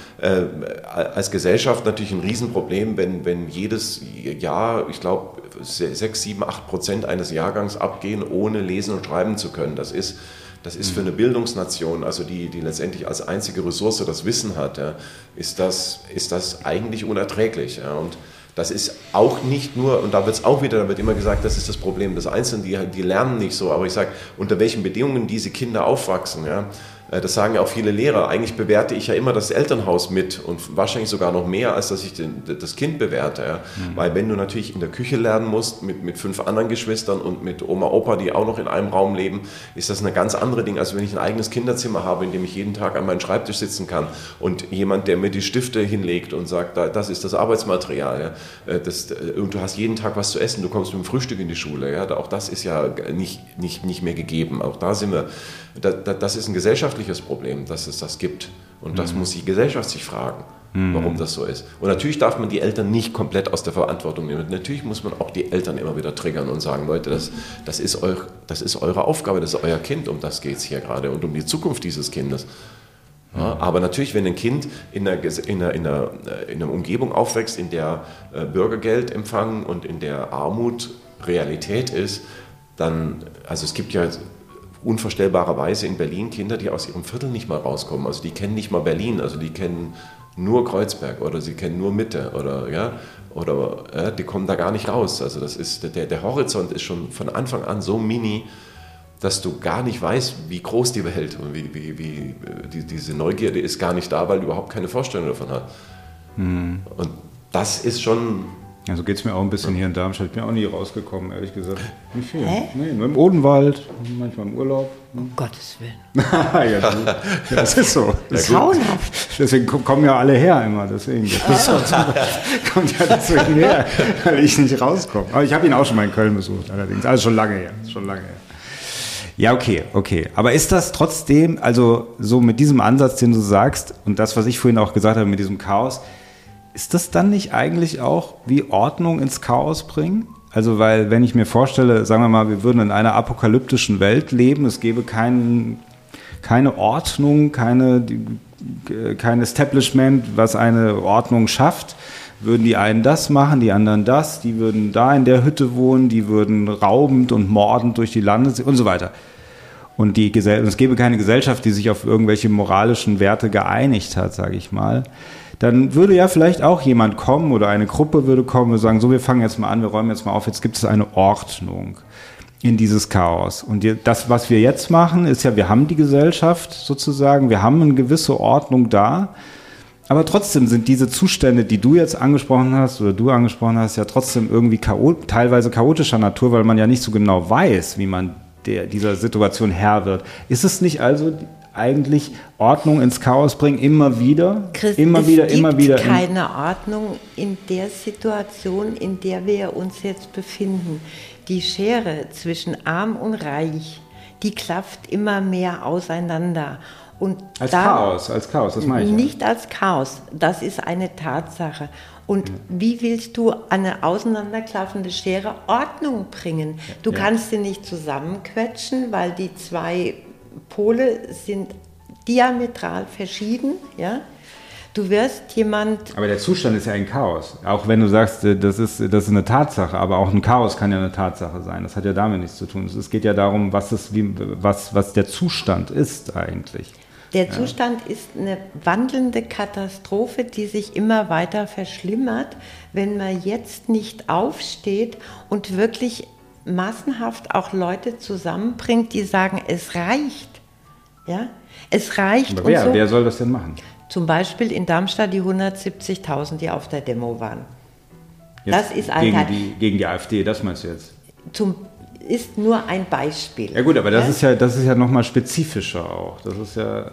als Gesellschaft natürlich ein Riesenproblem, wenn jedes Jahr, ich glaube, 6, 7, 8% eines Jahrgangs abgehen, ohne lesen und schreiben zu können. Das ist für eine Bildungsnation, also die letztendlich als einzige Ressource das Wissen hat, ja, ist das eigentlich unerträglich. Ja, und das ist auch nicht nur, und da wird immer gesagt, das ist das Problem des Einzelnen, die lernen nicht so, aber ich sage, unter welchen Bedingungen diese Kinder aufwachsen, ja, das sagen ja auch viele Lehrer, eigentlich bewerte ich ja immer das Elternhaus mit und wahrscheinlich sogar noch mehr, als dass ich das Kind bewerte. Ja. Weil wenn du natürlich in der Küche lernen musst, mit 5 anderen Geschwistern und mit Oma, Opa, die auch noch in einem Raum leben, ist das eine ganz andere Ding, als wenn ich ein eigenes Kinderzimmer habe, in dem ich jeden Tag an meinem Schreibtisch sitzen kann und jemand, der mir die Stifte hinlegt und sagt, das ist das Arbeitsmaterial. Ja. Und du hast jeden Tag was zu essen, du kommst mit dem Frühstück in die Schule. Ja. Auch das ist ja nicht mehr gegeben. Auch da sind wir, das ist ein gesellschaftliches Problem, dass es das gibt. Und das muss die Gesellschaft sich fragen, warum das so ist. Und natürlich darf man die Eltern nicht komplett aus der Verantwortung nehmen. Natürlich muss man auch die Eltern immer wieder triggern und sagen, Leute, das ist eure Aufgabe, das ist euer Kind, um das geht es hier gerade und um die Zukunft dieses Kindes. Ja, aber natürlich, wenn ein Kind in einer Umgebung aufwächst, in der Bürgergeld empfangen und in der Armut Realität ist, dann, also es gibt ja unvorstellbarerweise in Berlin Kinder, die aus ihrem Viertel nicht mal rauskommen. Also die kennen nicht mal Berlin, also die kennen nur Kreuzberg oder sie kennen nur Mitte oder die kommen da gar nicht raus. Also das ist, der Horizont ist schon von Anfang an so mini, dass du gar nicht weißt, wie groß die Welt und wie diese Neugierde ist gar nicht da, weil du überhaupt keine Vorstellung davon hast. Und das ist schon... Ja, so geht es mir auch ein bisschen hier in Darmstadt. Ich bin auch nie rausgekommen, ehrlich gesagt. Nicht viel. Nee, nur im Odenwald, manchmal im Urlaub. Um Gottes Willen. Ja, das ist so. Das ist grauenhaft. Deswegen kommen ja alle her immer. Deswegen. Kommt ja deswegen her, weil ich nicht rauskomme. Aber ich habe ihn auch schon mal in Köln besucht, allerdings. Also schon lange her. Ja, okay. Aber ist das trotzdem, also so mit diesem Ansatz, den du sagst, und das, was ich vorhin auch gesagt habe mit diesem Chaos, ist das dann nicht eigentlich auch wie Ordnung ins Chaos bringen? Also weil, wenn ich mir vorstelle, sagen wir mal, wir würden in einer apokalyptischen Welt leben, es gäbe keine Ordnung, kein Establishment, was eine Ordnung schafft, würden die einen das machen, die anderen das, die würden da in der Hütte wohnen, die würden raubend und mordend durch die Lande und so weiter. Und es gäbe keine Gesellschaft, die sich auf irgendwelche moralischen Werte geeinigt hat, sage ich mal. Dann würde ja vielleicht auch jemand kommen oder eine Gruppe würde kommen und sagen, so, wir fangen jetzt mal an, wir räumen jetzt mal auf, jetzt gibt es eine Ordnung in dieses Chaos. Und das, was wir jetzt machen, ist ja, wir haben die Gesellschaft sozusagen, wir haben eine gewisse Ordnung da, aber trotzdem sind diese Zustände, die du jetzt angesprochen hast oder du angesprochen hast, ja trotzdem irgendwie teilweise chaotischer Natur, weil man ja nicht so genau weiß, wie man dieser Situation Herr wird. Ist es nicht also eigentlich Ordnung ins Chaos bringen, immer wieder? Es gibt keine Ordnung in der Situation, in der wir uns jetzt befinden. Die Schere zwischen Arm und Reich, die klafft immer mehr auseinander. Und als Chaos, das meine ich. Nicht als Chaos, das ist eine Tatsache. Und wie willst du eine auseinanderklaffende Schere Ordnung bringen? Du kannst sie nicht zusammenquetschen, weil die zwei Pole sind diametral verschieden. Ja? Du wirst Aber der Zustand ist ja ein Chaos. Auch wenn du sagst, das ist eine Tatsache, aber auch ein Chaos kann ja eine Tatsache sein. Das hat ja damit nichts zu tun. Es geht ja darum, was der Zustand ist eigentlich. Der Zustand ist eine wandelnde Katastrophe, die sich immer weiter verschlimmert, wenn man jetzt nicht aufsteht und wirklich massenhaft auch Leute zusammenbringt, die sagen, es reicht. Ja? Es reicht. Aber wer soll das denn machen? Zum Beispiel in Darmstadt die 170.000, die auf der Demo waren. Jetzt das ist gegen die AfD, das meinst du jetzt? Ist nur ein Beispiel. Ja gut, aber das ist ja nochmal spezifischer auch. Das ist ja,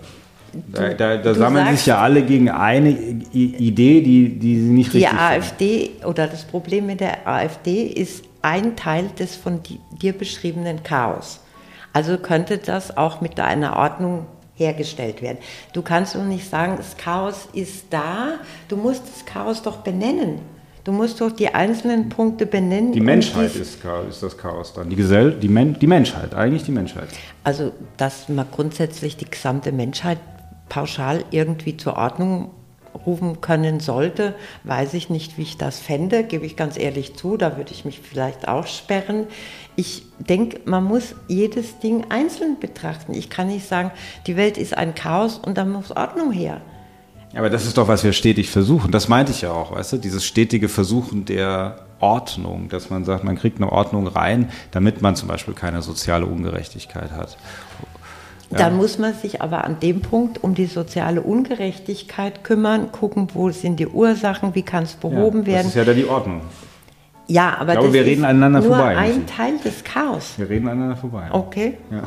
da sammeln sich ja alle gegen eine Idee, die sie nicht richtig Die AfD oder das Problem mit der AfD ist ein Teil des von dir beschriebenen Chaos. Also könnte das auch mit einer Ordnung hergestellt werden. Du kannst doch nicht sagen, das Chaos ist da, du musst das Chaos doch benennen. Du musst doch die einzelnen Punkte benennen. Die Menschheit ist das Chaos dann. Die Menschheit, eigentlich die Menschheit. Also, dass man grundsätzlich die gesamte Menschheit pauschal irgendwie zur Ordnung rufen können sollte, weiß ich nicht, wie ich das fände, gebe ich ganz ehrlich zu, da würde ich mich vielleicht auch sperren. Ich denke, man muss jedes Ding einzeln betrachten. Ich kann nicht sagen, die Welt ist ein Chaos und da muss Ordnung her. Aber das ist doch, was wir stetig versuchen. Das meinte ich ja auch, weißt du, dieses stetige Versuchen der Ordnung, dass man sagt, man kriegt eine Ordnung rein, damit man zum Beispiel keine soziale Ungerechtigkeit hat. Ja. Dann muss man sich aber an dem Punkt um die soziale Ungerechtigkeit kümmern, gucken, wo sind die Ursachen, wie kann es behoben werden. Das ist ja dann die Ordnung. Ja, aber ich glaube, wir reden aneinander nur vorbei. Ein Teil des Chaos. Wir reden aneinander vorbei. Okay. Ja.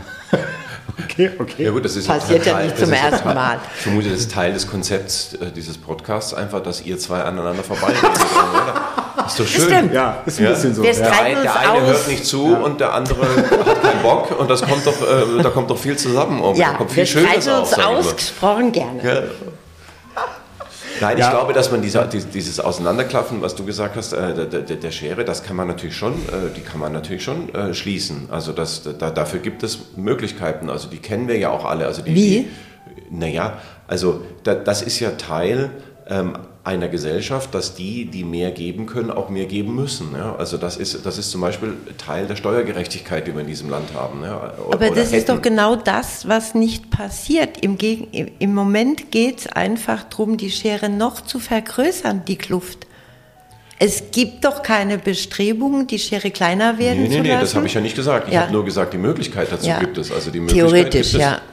Okay. Ja gut, das ist passiert ja nicht zum ersten Mal. Ich vermute, das ist Teil des Konzepts dieses Podcasts, einfach, dass ihr zwei aneinander vorbeireden. Ist doch schön. Stimmt. Ja, ist ein bisschen so. Der eine hört nicht zu und der andere hat keinen Bock und da kommt doch viel zusammen. Ja, da kommt viel Schönes wir streiten uns ausgesprochen gerne. Ja. Nein, ich glaube, dass man dieses Auseinanderklaffen, was du gesagt hast, der Schere, das kann man natürlich schon, schließen. Also dafür gibt es Möglichkeiten. Also die kennen wir ja auch alle. Also Wie? Das ist ja Teil einer Gesellschaft, dass die mehr geben können, auch mehr geben müssen. Ja? Also das ist zum Beispiel Teil der Steuergerechtigkeit, die wir in diesem Land haben. Ja? Aber das ist doch genau das, was nicht passiert. Im Moment geht es einfach darum, die Schere noch zu vergrößern, die Kluft. Es gibt doch keine Bestrebungen, die Schere kleiner werden zu lassen. Nee, das habe ich ja nicht gesagt. Ich habe nur gesagt, die Möglichkeit dazu gibt es. Also die Möglichkeit theoretisch, gibt es. Ja.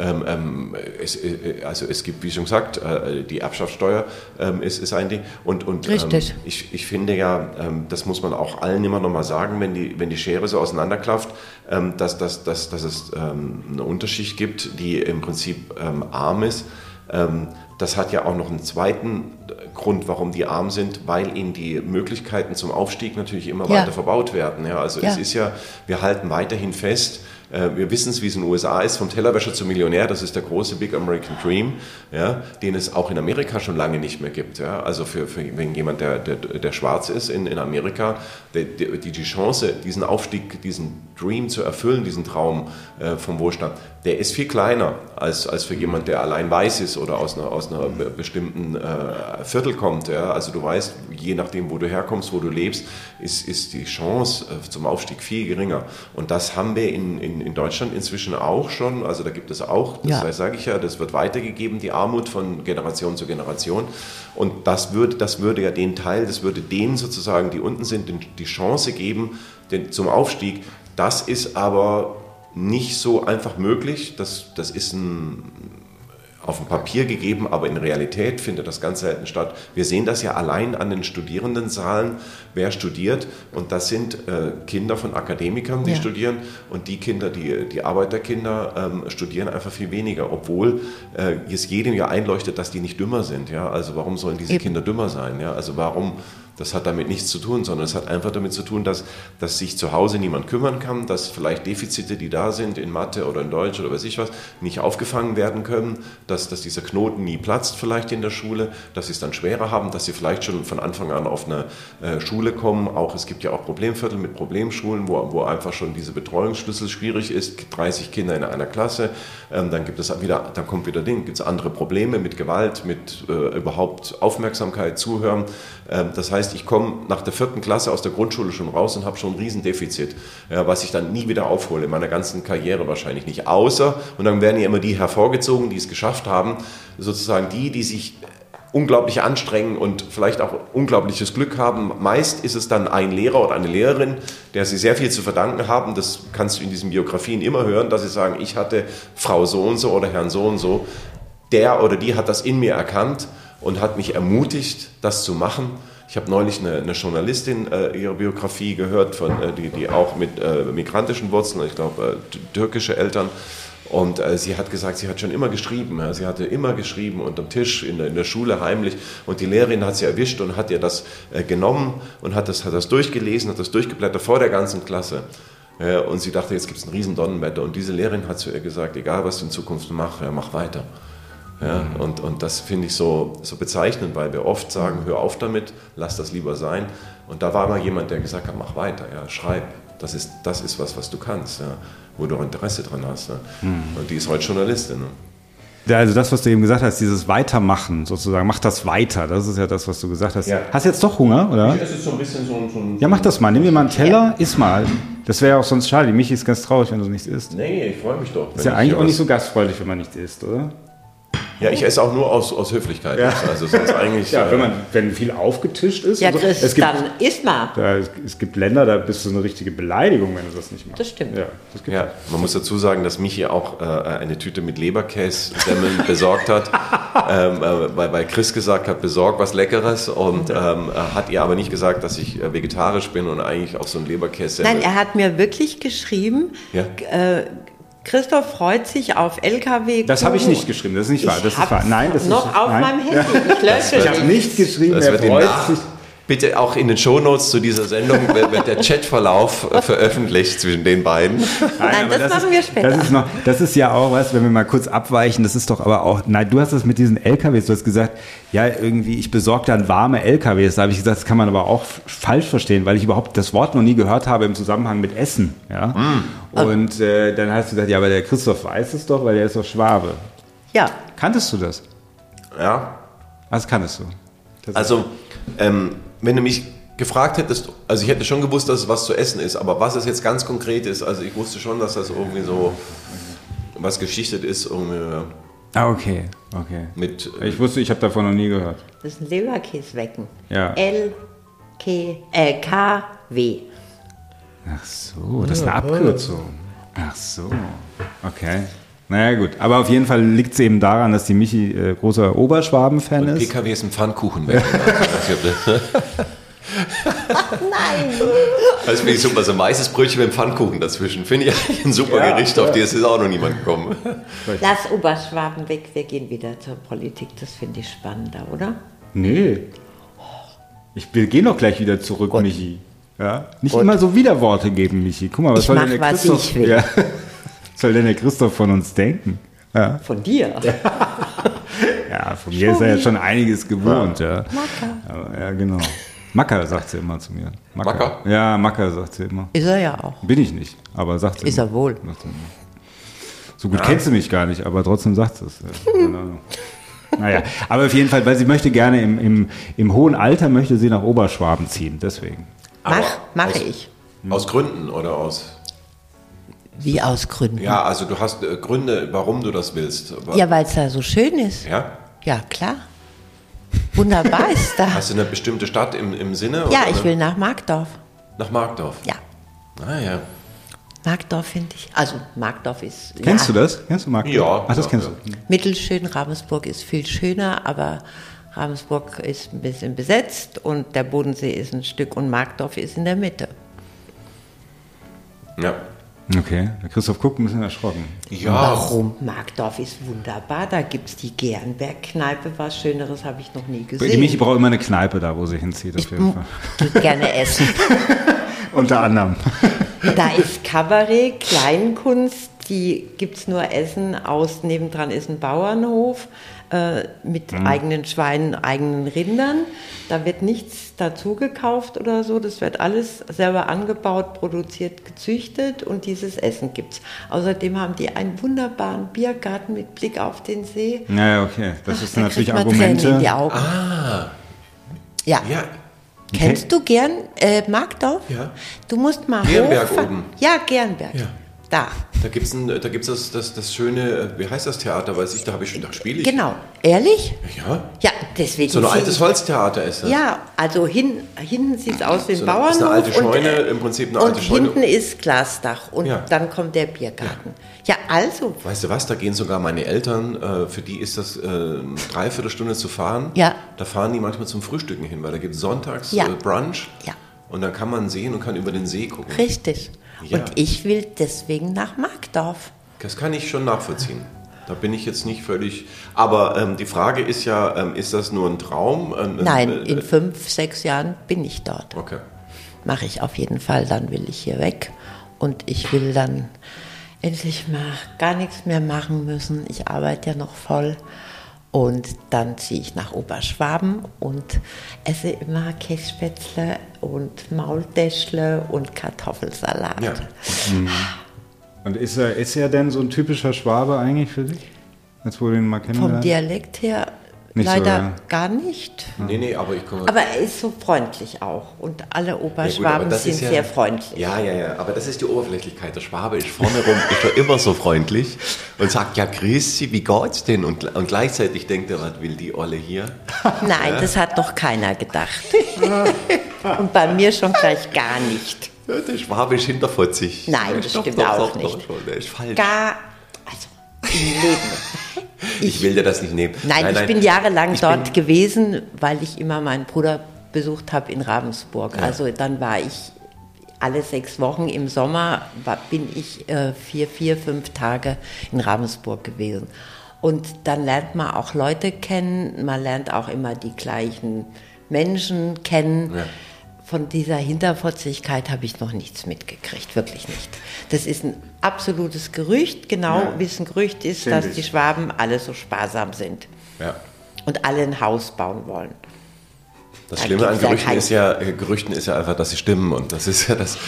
Es gibt, wie schon gesagt, die Erbschaftssteuer ist ein Ding. Und richtig. Ich finde ja, das muss man auch allen immer noch mal sagen, wenn die Schere so auseinanderklafft, dass es eine Unterschicht gibt, die im Prinzip arm ist. Das hat ja auch noch einen zweiten Grund, warum die arm sind, weil ihnen die Möglichkeiten zum Aufstieg natürlich immer weiter verbaut werden. Ja, also es ist ja, wir halten weiterhin fest, wir wissen es, wie es in den USA ist, vom Tellerwäscher zum Millionär, das ist der große Big American Dream, ja, den es auch in Amerika schon lange nicht mehr gibt. Ja. Also wenn jemand, der schwarz ist in Amerika, die Chance, diesen Aufstieg, diesen Dream zu erfüllen, diesen Traum vom Wohlstand, der ist viel kleiner als für jemand, der allein weiß ist oder aus einer bestimmten Viertel kommt. Ja. Also du weißt, je nachdem, wo du herkommst, wo du lebst, ist die Chance zum Aufstieg viel geringer. Und das haben wir in Deutschland inzwischen auch schon. Also da gibt es auch, das sage ich ja, das wird weitergegeben, die Armut von Generation zu Generation. Und das würde ja den Teil, das würde denen sozusagen, die unten sind, die Chance geben zum Aufstieg. Das ist aber nicht so einfach möglich. Das ist auf dem Papier gegeben, aber in Realität findet das ganz selten statt. Wir sehen das ja allein an den Studierendenzahlen, wer studiert. Und das sind Kinder von Akademikern, die studieren. Und die Kinder, die Arbeiterkinder, studieren einfach viel weniger. Obwohl es jedem ja einleuchtet, dass die nicht dümmer sind. Ja? Also warum sollen diese Kinder dümmer sein? Ja? Also warum... Das hat damit nichts zu tun, sondern es hat einfach damit zu tun, dass sich zu Hause niemand kümmern kann, dass vielleicht Defizite, die da sind in Mathe oder in Deutsch oder weiß ich was, nicht aufgefangen werden können, dass dieser Knoten nie platzt vielleicht in der Schule, dass sie es dann schwerer haben, dass sie vielleicht schon von Anfang an auf eine Schule kommen. Auch es gibt ja auch Problemviertel mit Problemschulen, wo einfach schon diese Betreuungsschlüssel schwierig ist, 30 Kinder in einer Klasse, dann gibt es wieder, dann kommt wieder gibt es andere Probleme mit Gewalt, mit überhaupt Aufmerksamkeit, Zuhören. Das heißt, ich komme nach der 4. Klasse aus der Grundschule schon raus und habe schon ein Riesendefizit, was ich dann nie wieder aufhole, in meiner ganzen Karriere wahrscheinlich nicht. Außer, und dann werden ja immer die hervorgezogen, die es geschafft haben, sozusagen die sich unglaublich anstrengen und vielleicht auch unglaubliches Glück haben. Meist ist es dann ein Lehrer oder eine Lehrerin, der sie sehr viel zu verdanken haben. Das kannst du in diesen Biografien immer hören, dass sie sagen, ich hatte Frau so und so oder Herrn so und so. Der oder die hat das in mir erkannt und hat mich ermutigt, das zu machen. Ich habe neulich eine Journalistin ihre Biografie gehört, die auch mit migrantischen Wurzeln, ich glaube türkische Eltern. Und sie hat gesagt, sie hat schon immer geschrieben. Ja. Sie hatte immer geschrieben unterm Tisch in der Schule heimlich. Und die Lehrerin hat sie erwischt und hat ihr das genommen und hat das durchgelesen, hat das durchgeblättert vor der ganzen Klasse. Und sie dachte, jetzt gibt es ein riesen Donnerwetter. Und diese Lehrerin hat zu ihr gesagt, egal was du in Zukunft machst, mach weiter. Ja, und das finde ich so bezeichnend, weil wir oft sagen, hör auf damit, lass das lieber sein. Und da war mal jemand, der gesagt hat, mach weiter, schreib. Das ist was du kannst, wo du Interesse dran hast. Und die ist heute Journalistin. Ja, also das, was du eben gesagt hast, dieses Weitermachen sozusagen, mach das weiter, das ist ja das, was du gesagt hast. Ja. Hast du jetzt doch Hunger, oder? Ich esse jetzt so ein bisschen so ja, mach das mal, nimm dir mal einen Teller, iss mal. Das wäre ja auch sonst schade, Michi ist ganz traurig, wenn du nichts isst. Nee, ich freue mich doch. Ist ja eigentlich auch nicht so gastfreundlich, wenn man nichts isst, oder? Ja, ich esse auch nur aus Höflichkeit. Ja. Also sonst eigentlich, ja, wenn viel aufgetischt ist. Ja, Chris, so. Dann isst mal. Es gibt Länder, da bist du eine richtige Beleidigung, wenn du das nicht machst. Das stimmt. Ja, man muss dazu sagen, dass Michi auch eine Tüte mit Leberkäse-Semmeln besorgt hat, weil Chris gesagt hat, besorg was Leckeres und hat ihr aber nicht gesagt, dass ich vegetarisch bin und eigentlich auch so ein Leberkäse-Semmel. Nein, er hat mir wirklich geschrieben, Christoph freut sich auf LKW. Das habe ich nicht geschrieben, das ist nicht wahr. Das ist wahr. Nein, das noch ist auf meinem Handy. Ich lösche ich habe nicht geschrieben, er freut sich. Bitte auch in den Shownotes zu dieser Sendung wird der Chatverlauf veröffentlicht zwischen den beiden. Nein, das machen wir später. Das ist ja auch was, wenn wir mal kurz abweichen, das ist doch aber auch, nein, du hast das mit diesen LKWs, du hast gesagt, ja, irgendwie, ich besorge dann warme LKWs. Da habe ich gesagt, das kann man aber auch falsch verstehen, weil ich überhaupt das Wort noch nie gehört habe im Zusammenhang mit Essen. Ja? Und dann hast du gesagt, ja, aber der Christoph weiß es doch, weil der ist doch Schwabe. Ja. Kanntest du das? Ja. Was kanntest du? Also, wenn du mich gefragt hättest, also ich hätte schon gewusst, dass es was zu essen ist, aber was es jetzt ganz konkret ist, also ich wusste schon, dass das irgendwie so was geschichtet ist. Okay. Ich habe davon noch nie gehört. Das ist ein Leberkäswecken. Ja. LKW. Ach so, das ist eine Abkürzung. Ach so, okay. Naja gut, aber auf jeden Fall liegt es eben daran, dass die Michi großer Oberschwaben-Fan ist. PKW ist ein Pfannkuchen. Nein! Das finde ich super, so ein weißes Brötchen mit Pfannkuchen dazwischen. Finde ich eigentlich ein super Gericht, auf das ist auch noch niemand gekommen. Lass Oberschwaben weg, wir gehen wieder zur Politik, das finde ich spannender, oder? Nee. Ich gehe noch gleich wieder zurück, Gut. Michi. Ja? Nicht immer so Widerworte geben, Michi. Guck mal, was soll denn der Christoph? Ich will. Ja. Was soll denn der Christoph von uns denken? Ja. Von dir? Ja, von mir ist er ja schon einiges gewohnt. Ja. Macker. Aber, ja, genau. Macker, sagt sie immer zu mir. Macker? Ja, Macker, sagt sie immer. Ist er ja auch. Bin ich nicht, aber sagt sie Ist immer. Er wohl. So gut kennst du mich gar nicht, aber trotzdem sagt sie es. Naja, aber auf jeden Fall, weil sie möchte gerne im hohen Alter, möchte sie nach Oberschwaben ziehen, deswegen. Mache ich. Aus Gründen oder aus... Wie aus Gründen? Ja, also du hast Gründe, warum du das willst. Ja, weil es da so schön ist. Ja? Ja, klar. Wunderbar ist da. Hast du eine bestimmte Stadt im Sinne? Ja, ich will nach Markdorf. Nach Markdorf? Ja. Ah ja. Markdorf finde ich, also Markdorf ist... Kennst du das? Kennst du Markdorf? Ja. Ach, das kennst du. Mittelschön, Ravensburg ist viel schöner, aber Ravensburg ist ein bisschen besetzt und der Bodensee ist ein Stück und Markdorf ist in der Mitte. Ja. Okay, der Christoph guckt ein bisschen erschrocken. Ja. Warum? Markdorf ist wunderbar, da gibt es die Gernberg-Kneipe, was Schöneres habe ich noch nie gesehen. Die Michi braucht immer eine Kneipe da, wo sie hinzieht, auf jeden Fall. Ich gehe gerne essen. Unter anderem. Da ist Kabarett, Kleinkunst, die gibt es nur Essen, nebendran ist ein Bauernhof mit eigenen Schweinen, eigenen Rindern. Da wird nichts dazu gekauft oder so, das wird alles selber angebaut, produziert, gezüchtet und dieses Essen gibt's. Außerdem haben die einen wunderbaren Biergarten mit Blick auf den See. Ja, okay, das ist da natürlich kriegt man Argumente. Tränen in die Augen. Ah. Ja. Ja. Kennst du gern Markdorf? Ja. Du musst mal Gernberg hochfahren. oben. Ja, Gernberg. Ja. Da. Da gibt's das schöne, wie heißt das Theater, weiß ich, da spiele ich. Genau. Ehrlich? Ja. Ja, deswegen. So ein altes Holztheater ist das. Ja, also hinten sieht es aus wie ein so Bauernhof. Das ist eine alte Scheune, im Prinzip eine alte Scheune. Und hinten ist Glasdach und Ja. dann kommt der Biergarten. Ja, also. Weißt du was, da gehen sogar meine Eltern, für die ist das eine Dreiviertelstunde zu fahren. Ja. Da fahren die manchmal zum Frühstücken hin, weil da gibt es sonntags Ja. Brunch. Ja. Und dann kann man sehen und kann über den See gucken. Richtig. Ja. Und ich will deswegen nach Markdorf. Das kann ich schon nachvollziehen. Da bin ich jetzt nicht völlig... Aber die Frage ist ja, ist das nur ein Traum? Nein, in 5, 6 Jahren bin ich dort. Okay. Mache ich auf jeden Fall, dann will ich hier weg. Und ich will dann endlich mal gar nichts mehr machen müssen. Ich arbeite ja noch voll. Und dann ziehe ich nach Oberschwaben und esse immer Kässpätzle und Maultäschle und Kartoffelsalat. Ja. Und ist er denn so ein typischer Schwabe eigentlich für dich? Jetzt wo du ihn mal kennengelernt? Vom Dialekt her Nicht leider so, ja. gar nicht. Nee, aber ich komme... Aber er ist so freundlich auch. Und alle Oberschwaben sind sehr freundlich. Ja, aber das ist die Oberflächlichkeit. Der Schwabe ist vorne rum, ist ja immer so freundlich und sagt, ja, grüß Sie, wie geht's denn? Und gleichzeitig denkt er, was will die Olle hier? Nein, das hat doch keiner gedacht. Und bei mir schon gleich gar nicht. Ja, der Schwabe ist hinterfotzig. Nein, das stimmt auch nicht. Der ist falsch. Also im Leben. Ich will dir das nicht nehmen. Nein, ich bin jahrelang dort gewesen, weil ich immer meinen Bruder besucht habe in Ravensburg. Ja. Also dann war ich alle 6 Wochen im Sommer, bin ich 4, 5 Tage in Ravensburg gewesen. Und dann lernt man auch Leute kennen, man lernt auch immer die gleichen Menschen kennen. Ja. Von dieser Hinterfotzigkeit habe ich noch nichts mitgekriegt, wirklich nicht. Das ist ein absolutes Gerücht, genau wie es ein Gerücht ist, dass die Schwaben alle so sparsam sind und alle ein Haus bauen wollen. Das Schlimme an Gerüchten ist ja einfach, dass sie stimmen und das ist ja das...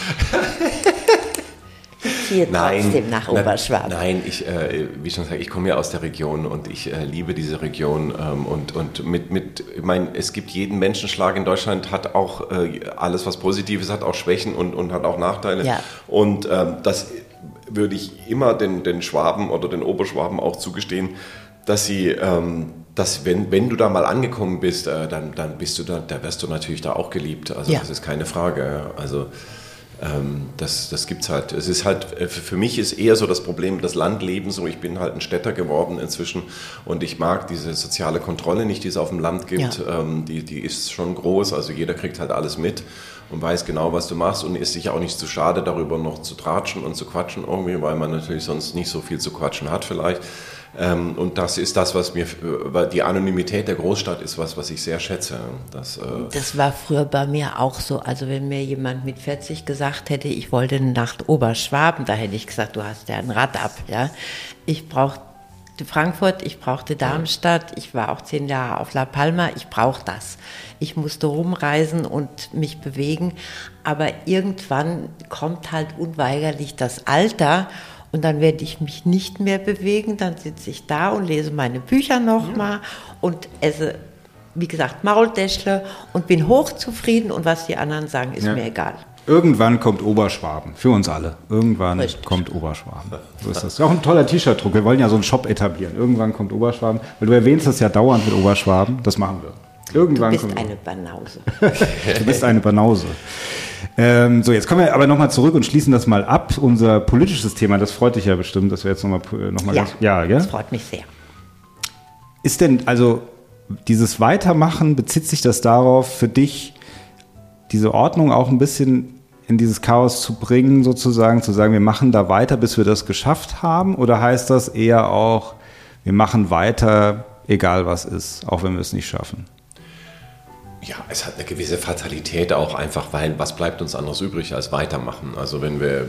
Hier trotzdem nach Oberschwaben. Nein, wie schon gesagt, ich komme ja aus der Region und ich liebe diese Region und ich meine, es gibt jeden Menschenschlag in Deutschland, hat auch alles was Positives, hat auch Schwächen und hat auch Nachteile. Ja. Und das würde ich immer den Schwaben oder den Oberschwaben auch zugestehen, dass sie, dass wenn du da mal angekommen bist, dann bist du da wirst du natürlich da auch geliebt. Also das ist keine Frage. Also das gibt's halt. Es ist halt, für mich ist eher so das Problem, das Landleben so, ich bin halt ein Städter geworden inzwischen und ich mag diese soziale Kontrolle nicht, die es auf dem Land gibt. Ja. Die ist schon groß, also jeder kriegt halt alles mit und weiß genau, was du machst und ist sich auch nicht zu schade, darüber noch zu tratschen und zu quatschen irgendwie, weil man natürlich sonst nicht so viel zu quatschen hat vielleicht. Und das ist das, was mir, die Anonymität der Großstadt ist was ich sehr schätze. Das war früher bei mir auch so. Also wenn mir jemand mit 40 gesagt hätte, ich wollte nach Oberschwaben, da hätte ich gesagt, du hast ja ein Rad ab. Ja? Ich brauchte Frankfurt, ich brauchte Darmstadt, ich war auch 10 Jahre auf La Palma, ich brauche das. Ich musste rumreisen und mich bewegen, aber irgendwann kommt halt unweigerlich das Alter. Und dann werde ich mich nicht mehr bewegen, dann sitze ich da und lese meine Bücher nochmal und esse, wie gesagt, Maultäschle und bin hochzufrieden und was die anderen sagen, ist mir egal. Irgendwann kommt Oberschwaben, für uns alle. Irgendwann kommt Oberschwaben. So ist das. Das ist auch ein toller T-Shirt-Druck. Wir wollen ja so einen Shop etablieren. Irgendwann kommt Oberschwaben. Weil du erwähnst das ja dauernd mit Oberschwaben. Das machen wir. Irgendwann du bist eine Banause. Du bist eine Banause. So, jetzt kommen wir aber nochmal zurück und schließen das mal ab. Unser politisches Thema, das freut dich ja bestimmt, dass wir jetzt nochmal das freut mich sehr. Ist denn, also dieses Weitermachen, bezieht sich das darauf, für dich diese Ordnung auch ein bisschen in dieses Chaos zu bringen, sozusagen, zu sagen, wir machen da weiter, bis wir das geschafft haben? Oder heißt das eher auch, wir machen weiter, egal was ist, auch wenn wir es nicht schaffen? Ja, es hat eine gewisse Fatalität auch einfach, weil was bleibt uns anderes übrig als weitermachen? Also wenn wir,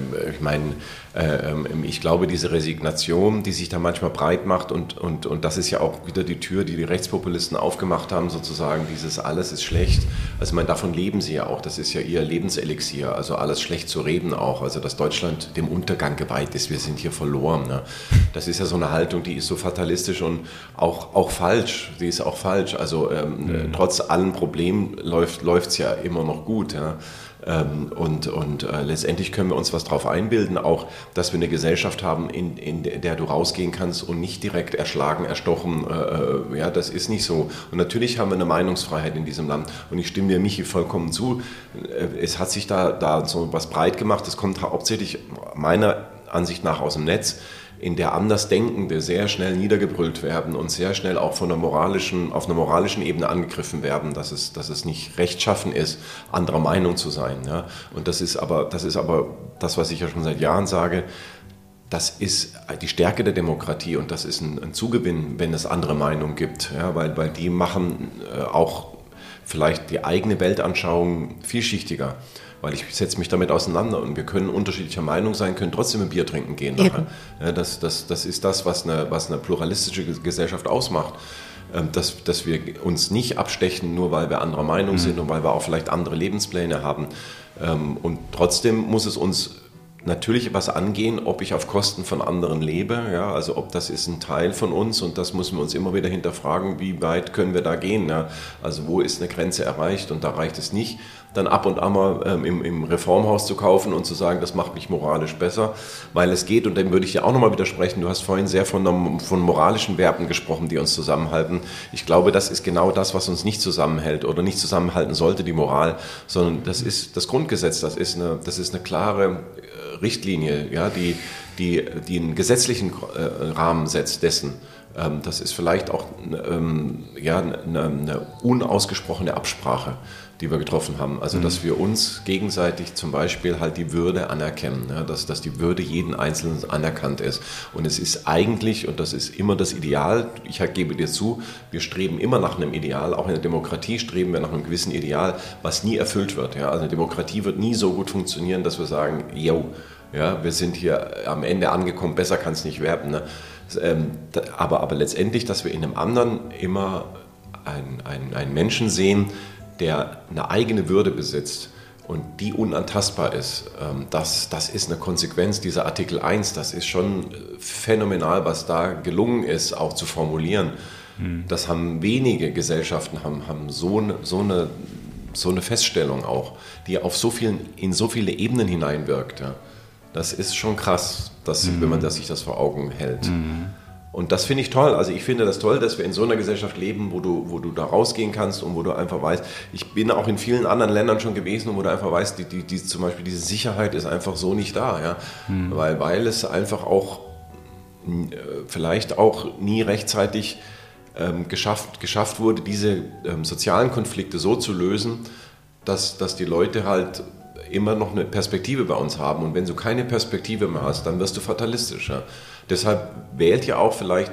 ich glaube, diese Resignation, die sich da manchmal breit macht und das ist ja auch wieder die Tür, die die Rechtspopulisten aufgemacht haben, sozusagen, dieses alles ist schlecht. Also davon leben sie ja auch, das ist ja ihr Lebenselixier, also alles schlecht zu reden auch, also dass Deutschland dem Untergang geweiht ist, wir sind hier verloren. Ne? Das ist ja so eine Haltung, die ist so fatalistisch und auch falsch, die ist auch falsch, also trotz allen Problemen läuft es ja immer noch gut. Ja? Letztendlich können wir uns was drauf einbilden, auch, dass wir eine Gesellschaft haben, in der du rausgehen kannst und nicht direkt erschlagen, erstochen. Ja, das ist nicht so. Und natürlich haben wir eine Meinungsfreiheit in diesem Land. Und ich stimme dir, Michi, vollkommen zu. Es hat sich da so was breit gemacht. Das kommt hauptsächlich meiner Ansicht nach aus dem Netz, in der Andersdenkende sehr schnell niedergebrüllt werden und sehr schnell auch auf einer moralischen Ebene angegriffen werden, dass es nicht rechtschaffen ist, anderer Meinung zu sein. Ja? Und das ist aber das, was ich ja schon seit Jahren sage, das ist die Stärke der Demokratie und das ist ein Zugewinn, wenn es andere Meinungen gibt, ja? weil die machen auch vielleicht die eigene Weltanschauung vielschichtiger. Weil ich setze mich damit auseinander und wir können unterschiedlicher Meinung sein, können trotzdem ein Bier trinken gehen nachher. Ja, das ist das, was eine pluralistische Gesellschaft ausmacht. Dass wir uns nicht abstechen, nur weil wir anderer Meinung sind und weil wir auch vielleicht andere Lebenspläne haben. Und trotzdem muss es uns natürlich was angehen, ob ich auf Kosten von anderen lebe, ja, also ob das ist ein Teil von uns und das müssen wir uns immer wieder hinterfragen, wie weit können wir da gehen, ja? Also wo ist eine Grenze erreicht und da reicht es nicht, dann ab und an mal im Reformhaus zu kaufen und zu sagen, das macht mich moralisch besser, weil es geht, und dem würde ich dir auch nochmal widersprechen, du hast vorhin sehr von moralischen Werten gesprochen, die uns zusammenhalten. Ich glaube, das ist genau das, was uns nicht zusammenhält oder nicht zusammenhalten sollte, die Moral, sondern das ist das Grundgesetz, das ist eine klare Richtlinie, ja, die einen gesetzlichen Rahmen setzt dessen. Das ist vielleicht auch eine unausgesprochene Absprache, die wir getroffen haben. Also, dass wir uns gegenseitig zum Beispiel halt die Würde anerkennen, ja, dass die Würde jeden Einzelnen anerkannt ist. Und es ist eigentlich, und das ist immer das Ideal, ich gebe dir zu, wir streben immer nach einem Ideal, auch in der Demokratie streben wir nach einem gewissen Ideal, was nie erfüllt wird. Ja. Also eine Demokratie wird nie so gut funktionieren, dass wir sagen, yo, ja, wir sind hier am Ende angekommen, besser kann es nicht werden. Ne? Aber letztendlich, dass wir in einem anderen immer einen Menschen sehen, der eine eigene Würde besitzt und die unantastbar ist, das ist eine Konsequenz dieser Artikel 1. Das ist schon phänomenal, was da gelungen ist, auch zu formulieren. Das haben wenige Gesellschaften, haben so eine Feststellung auch, die in so viele Ebenen hineinwirkt. Ja. Das ist schon krass, wenn man sich das vor Augen hält. Und das finde ich toll. Also ich finde das toll, dass wir in so einer Gesellschaft leben, wo du da rausgehen kannst und wo du einfach weißt, ich bin auch in vielen anderen Ländern schon gewesen, wo du einfach weißt, zum Beispiel diese Sicherheit ist einfach so nicht da. Ja? Weil es einfach auch vielleicht auch nie rechtzeitig geschafft wurde, diese sozialen Konflikte so zu lösen, dass die Leute halt immer noch eine Perspektive bei uns haben. Und wenn du keine Perspektive mehr hast, dann wirst du fatalistisch. Ja? Deshalb wählt ja auch vielleicht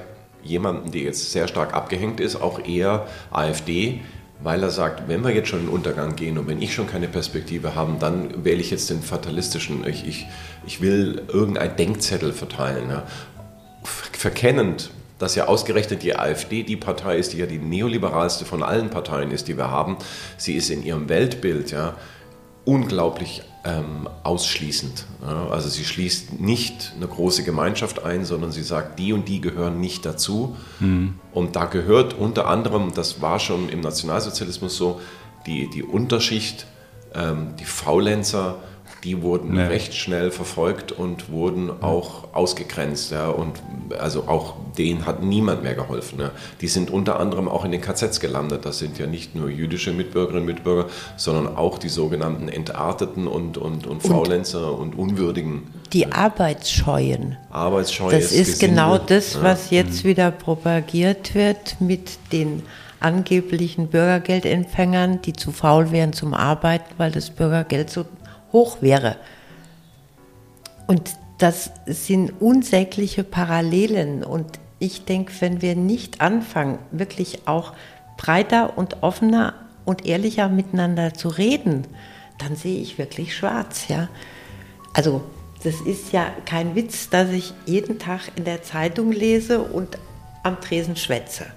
jemanden, der jetzt sehr stark abgehängt ist, auch eher AfD, weil er sagt, wenn wir jetzt schon in den Untergang gehen und wenn ich schon keine Perspektive habe, dann wähle ich jetzt den fatalistischen, ich will irgendeinen Denkzettel verteilen. Ja. Verkennend, dass ja ausgerechnet die AfD die Partei ist, die ja die neoliberalste von allen Parteien ist, die wir haben. Sie ist in ihrem Weltbild unglaublich ausschließend. Ja. Also sie schließt nicht eine große Gemeinschaft ein, sondern sie sagt, die und die gehören nicht dazu. Und da gehört unter anderem, das war schon im Nationalsozialismus so, die Unterschicht, die Faulenzer, die wurden recht schnell verfolgt und wurden auch ausgegrenzt. Ja, und also auch denen hat niemand mehr geholfen. Ja. Die sind unter anderem auch in den KZs gelandet. Das sind ja nicht nur jüdische Mitbürgerinnen und Mitbürger, sondern auch die sogenannten Entarteten und Faulenzer und Unwürdigen. Die Arbeitsscheuen. Arbeitsscheu das ist genau das, was jetzt wieder propagiert wird mit den angeblichen Bürgergeldempfängern, die zu faul wären zum Arbeiten, weil das Bürgergeld so hoch wäre. Und das sind unsägliche Parallelen. Und ich denke, wenn wir nicht anfangen, wirklich auch breiter und offener und ehrlicher miteinander zu reden, dann sehe ich wirklich schwarz. Ja? Also das ist ja kein Witz, dass ich jeden Tag in der Zeitung lese und am Tresen schwätze.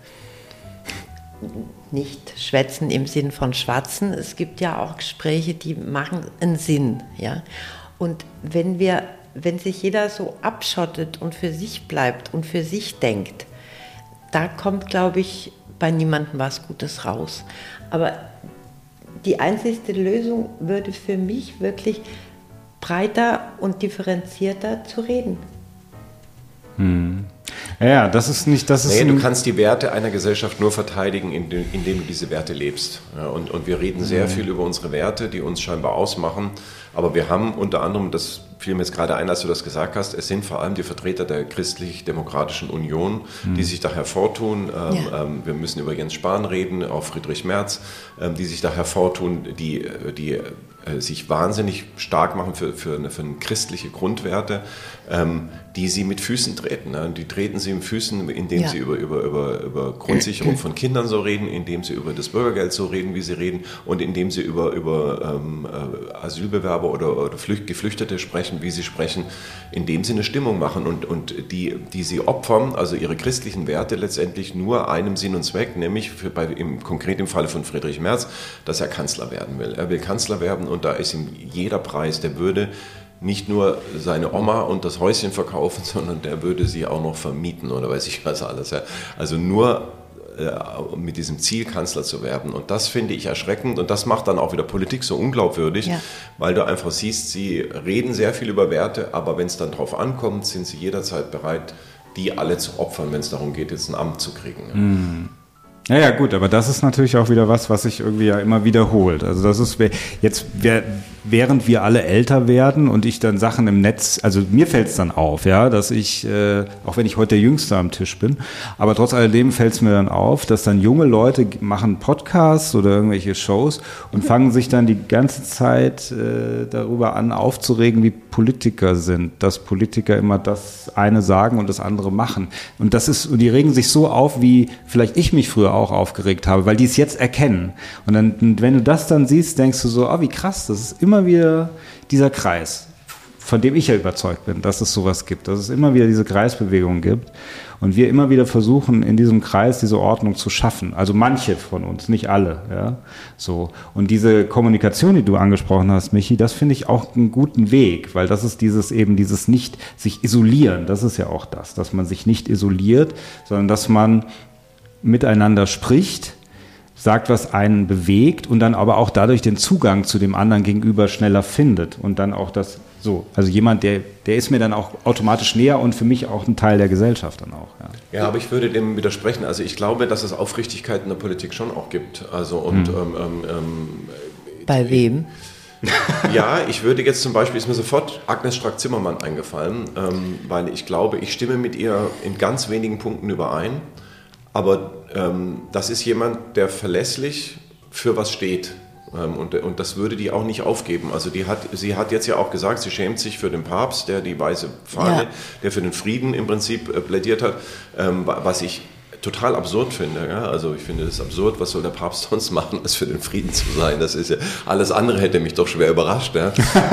Nicht schwätzen im Sinn von schwatzen, es gibt ja auch Gespräche, die machen einen Sinn. Ja? Und wenn sich jeder so abschottet und für sich bleibt und für sich denkt, da kommt, glaube ich, bei niemandem was Gutes raus. Aber die einzigste Lösung würde für mich wirklich breiter und differenzierter zu reden. Ja, das ist nicht... du kannst die Werte einer Gesellschaft nur verteidigen, indem du diese Werte lebst. Ja, und wir reden sehr viel über unsere Werte, die uns scheinbar ausmachen. Aber wir haben unter anderem, das fiel mir jetzt gerade ein, als du das gesagt hast, es sind vor allem die Vertreter der Christlich-Demokratischen Union, die sich da hervortun. Wir müssen über Jens Spahn reden, auch Friedrich Merz, die sich da hervortun, die sich wahnsinnig stark machen für christliche Grundwerte, die sie mit Füßen treten. Ne? Die treten sie mit Füßen, indem sie über Grundsicherung von Kindern so reden, indem sie über das Bürgergeld so reden, wie sie reden, und indem sie über Asylbewerber oder Geflüchtete sprechen, wie sie sprechen, indem sie eine Stimmung machen und die sie opfern, also ihre christlichen Werte letztendlich nur einem Sinn und Zweck, nämlich konkret im Falle von Friedrich Merz, dass er Kanzler werden will. Er will Kanzler werden und da ist ihm jeder Preis, der würde nicht nur seine Oma und das Häuschen verkaufen, sondern der würde sie auch noch vermieten oder weiß ich was alles. Ja. Also nur mit diesem Ziel, Kanzler zu werden. Und das finde ich erschreckend und das macht dann auch wieder Politik so unglaubwürdig, weil du einfach siehst, sie reden sehr viel über Werte, aber wenn es dann drauf ankommt, sind sie jederzeit bereit, die alle zu opfern, wenn es darum geht, jetzt ein Amt zu kriegen. Ja, gut, aber das ist natürlich auch wieder was sich irgendwie ja immer wiederholt. Also das ist jetzt, während wir alle älter werden und ich dann Sachen im Netz, also mir fällt es dann auf, ja, dass ich, auch wenn ich heute der Jüngste am Tisch bin, aber trotz alledem fällt es mir dann auf, dass dann junge Leute machen Podcasts oder irgendwelche Shows und fangen sich dann die ganze Zeit darüber an aufzuregen, wie Politiker sind, dass Politiker immer das eine sagen und das andere machen. Und die regen sich so auf, wie vielleicht ich mich früher auch aufgeregt habe, weil die es jetzt erkennen. Und dann, wenn du das dann siehst, denkst du so, wie krass, das ist immer wieder dieser Kreis, von dem ich ja überzeugt bin, dass es sowas gibt, dass es immer wieder diese Kreisbewegung gibt und wir immer wieder versuchen, in diesem Kreis diese Ordnung zu schaffen. Also manche von uns, nicht alle. Ja? So. Und diese Kommunikation, die du angesprochen hast, Michi, das finde ich auch einen guten Weg, weil das ist dieses nicht sich isolieren, das ist ja auch das, dass man sich nicht isoliert, sondern dass man miteinander spricht, sagt, was einen bewegt und dann aber auch dadurch den Zugang zu dem anderen gegenüber schneller findet und dann auch das so. Also jemand, der ist mir dann auch automatisch näher und für mich auch ein Teil der Gesellschaft dann auch. Ja, aber ich würde dem widersprechen. Also ich glaube, dass es Aufrichtigkeit in der Politik schon auch gibt. Also bei wem? Ja, ich würde jetzt zum Beispiel, ist mir sofort Agnes Strack-Zimmermann eingefallen, weil ich glaube, ich stimme mit ihr in ganz wenigen Punkten überein. Aber das ist jemand, der verlässlich für was steht. Und das würde die auch nicht aufgeben. Also sie hat jetzt ja auch gesagt, sie schämt sich für den Papst, der die weiße Fahne, der für den Frieden im Prinzip plädiert hat, was ich total absurd finde. Ja? Also ich finde es absurd, was soll der Papst sonst machen, als für den Frieden zu sein. Das ist ja, alles andere hätte mich doch schwer überrascht. Ja?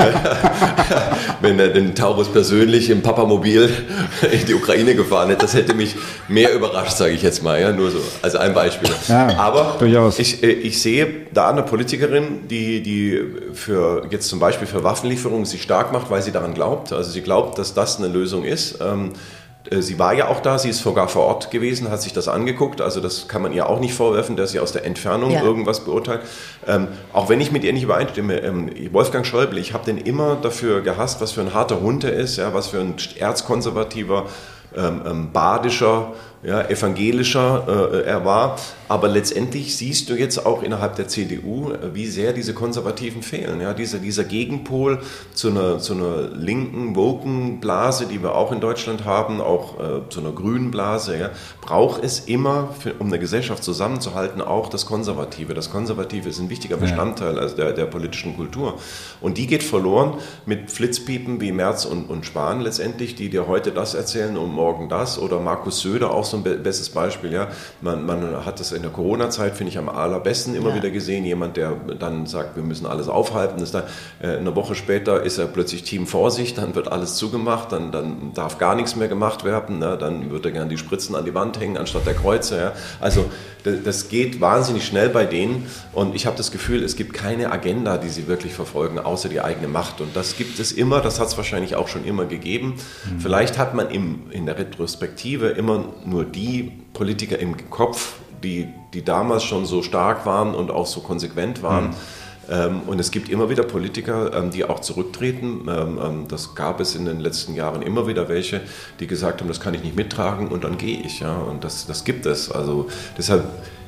Wenn er den Taurus persönlich im Papamobil in die Ukraine gefahren hätte, das hätte mich mehr überrascht, sage ich jetzt mal. Ja? Nur so als ein Beispiel. Ja, aber durchaus. Ich sehe da eine Politikerin, die für jetzt zum Beispiel für Waffenlieferungen sich stark macht, weil sie daran glaubt. Also sie glaubt, dass das eine Lösung ist. Sie war ja auch da, sie ist sogar vor Ort gewesen, hat sich das angeguckt, also das kann man ihr auch nicht vorwerfen, dass sie aus der Entfernung irgendwas beurteilt. Auch wenn ich mit ihr nicht übereinstimme, Wolfgang Schäuble, ich habe den immer dafür gehasst, was für ein harter Hund er ist, ja, was für ein erzkonservativer, badischer, ja, evangelischer er war. Aber letztendlich siehst du jetzt auch innerhalb der CDU, wie sehr diese Konservativen fehlen. Ja, dieser Gegenpol zu einer linken, woken Blase, die wir auch in Deutschland haben, auch zu einer grünen Blase, ja, braucht es immer, um eine Gesellschaft zusammenzuhalten, auch das Konservative. Das Konservative ist ein wichtiger Bestandteil also der politischen Kultur. Und die geht verloren mit Flitzpiepen wie Merz und Spahn letztendlich, die dir heute das erzählen und morgen das. Oder Markus Söder, auch so ein bestes Beispiel. Ja. Man hat das in der Corona-Zeit, finde ich, am allerbesten immer wieder gesehen. Jemand, der dann sagt, wir müssen alles aufhalten. Das dann, eine Woche später ist er plötzlich Team Vorsicht, dann wird alles zugemacht, dann darf gar nichts mehr gemacht werden. Ne? Dann würde er gerne die Spritzen an die Wand hängen, anstatt der Kreuze. Ja. Also das geht wahnsinnig schnell bei denen. Und ich habe das Gefühl, es gibt keine Agenda, die sie wirklich verfolgen, außer die eigene Macht. Und das gibt es immer, das hat es wahrscheinlich auch schon immer gegeben. Vielleicht hat man in der Retrospektive immer nur die Politiker im Kopf, die damals schon so stark waren und auch so konsequent waren. Und es gibt immer wieder Politiker, die auch zurücktreten. Das gab es in den letzten Jahren immer wieder welche, die gesagt haben, das kann ich nicht mittragen und dann gehe ich. Ja? Und das gibt es. Also deshalb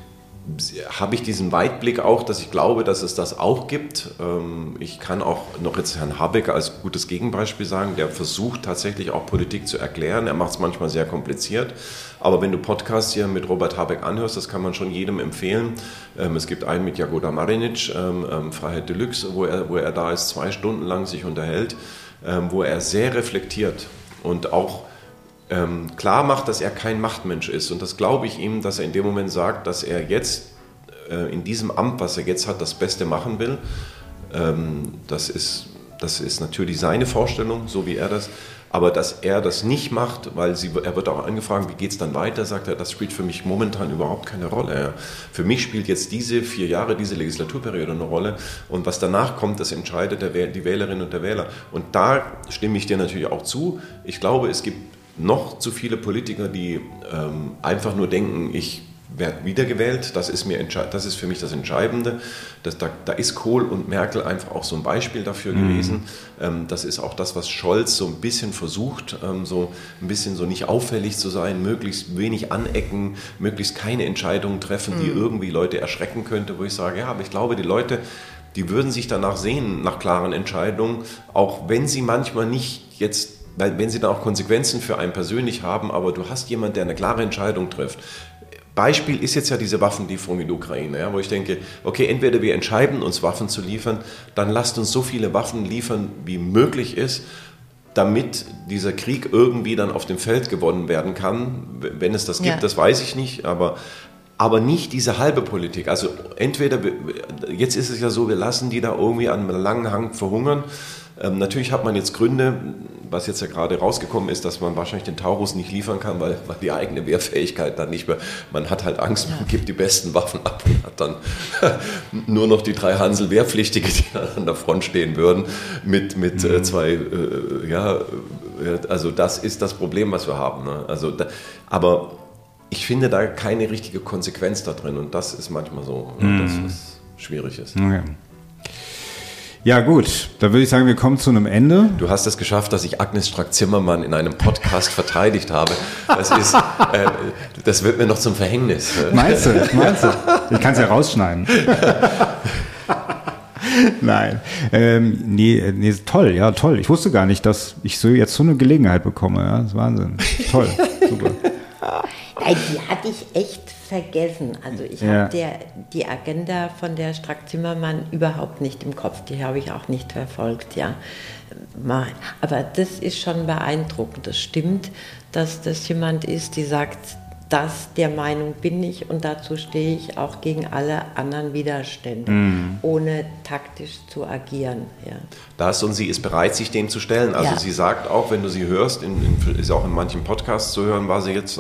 habe ich diesen Weitblick auch, dass ich glaube, dass es das auch gibt. Ich kann auch noch jetzt Herrn Habeck als gutes Gegenbeispiel sagen, der versucht tatsächlich auch Politik zu erklären. Er macht es manchmal sehr kompliziert. Aber wenn du Podcasts hier mit Robert Habeck anhörst, das kann man schon jedem empfehlen. Es gibt einen mit Jagoda Marinic, Freiheit Deluxe, wo er da ist, 2 Stunden lang sich unterhält, wo er sehr reflektiert und auch klar macht, dass er kein Machtmensch ist. Und das glaube ich ihm, dass er in dem Moment sagt, dass er jetzt in diesem Amt, was er jetzt hat, das Beste machen will. Das ist natürlich seine Vorstellung, so wie er das. Aber dass er das nicht macht, weil er wird auch angefragt, wie geht es dann weiter, sagt er, das spielt für mich momentan überhaupt keine Rolle. Für mich spielt jetzt diese 4 Jahre, diese Legislaturperiode eine Rolle. Und was danach kommt, das entscheidet die Wählerinnen und der Wähler. Und da stimme ich dir natürlich auch zu. Ich glaube, es gibt noch zu viele Politiker, die einfach nur denken, ich werde wiedergewählt, das ist für mich das Entscheidende. Da ist Kohl und Merkel einfach auch so ein Beispiel dafür gewesen. Das ist auch das, was Scholz so ein bisschen versucht, so ein bisschen so nicht auffällig zu sein, möglichst wenig anecken, möglichst keine Entscheidungen treffen, die irgendwie Leute erschrecken könnte, wo ich sage, ja, aber ich glaube, die Leute, die würden sich danach sehen, nach klaren Entscheidungen, auch wenn sie manchmal nicht jetzt, weil wenn sie dann auch Konsequenzen für einen persönlich haben, aber du hast jemanden, der eine klare Entscheidung trifft. Beispiel ist jetzt ja diese Waffenlieferung in die Ukraine, ja, wo ich denke, okay, entweder wir entscheiden uns Waffen zu liefern, dann lasst uns so viele Waffen liefern, wie möglich ist, damit dieser Krieg irgendwie dann auf dem Feld gewonnen werden kann. Wenn es das gibt, das weiß ich nicht, aber nicht diese halbe Politik. Also entweder, jetzt ist es ja so, wir lassen die da irgendwie an einem langen Hang verhungern. Natürlich hat man jetzt Gründe, was jetzt ja gerade rausgekommen ist, dass man wahrscheinlich den Taurus nicht liefern kann, weil die eigene Wehrfähigkeit dann nicht mehr, man hat halt Angst, man gibt die besten Waffen ab und hat dann nur noch die 3 Hansel-Wehrpflichtige, die dann an der Front stehen würden, mit 2, also das ist das Problem, was wir haben. Ne? Also aber ich finde da keine richtige Konsequenz da drin und das ist manchmal so, dass es schwierig ist. Okay. Ja gut, da würde ich sagen, wir kommen zu einem Ende. Du hast es geschafft, dass ich Agnes Strack-Zimmermann in einem Podcast verteidigt habe. Das wird mir noch zum Verhängnis. Meinst du? Ich kann es ja rausschneiden. Nein. Nee, toll, ja, toll. Ich wusste gar nicht, dass ich jetzt so eine Gelegenheit bekomme. Ja, das ist Wahnsinn. Toll, super. Nein, die hatte ich echt vergessen. Also ich habe die Agenda von der Strack-Zimmermann überhaupt nicht im Kopf. Die habe ich auch nicht verfolgt, ja. Aber das ist schon beeindruckend. Das stimmt, dass das jemand ist, die sagt, der Meinung bin ich und dazu stehe ich auch gegen alle anderen Widerstände, ohne taktisch zu agieren. Ja. Und sie ist bereit, sich dem zu stellen. Also sie sagt auch, wenn du sie hörst, ist auch in manchen Podcasts zu hören, war sie jetzt,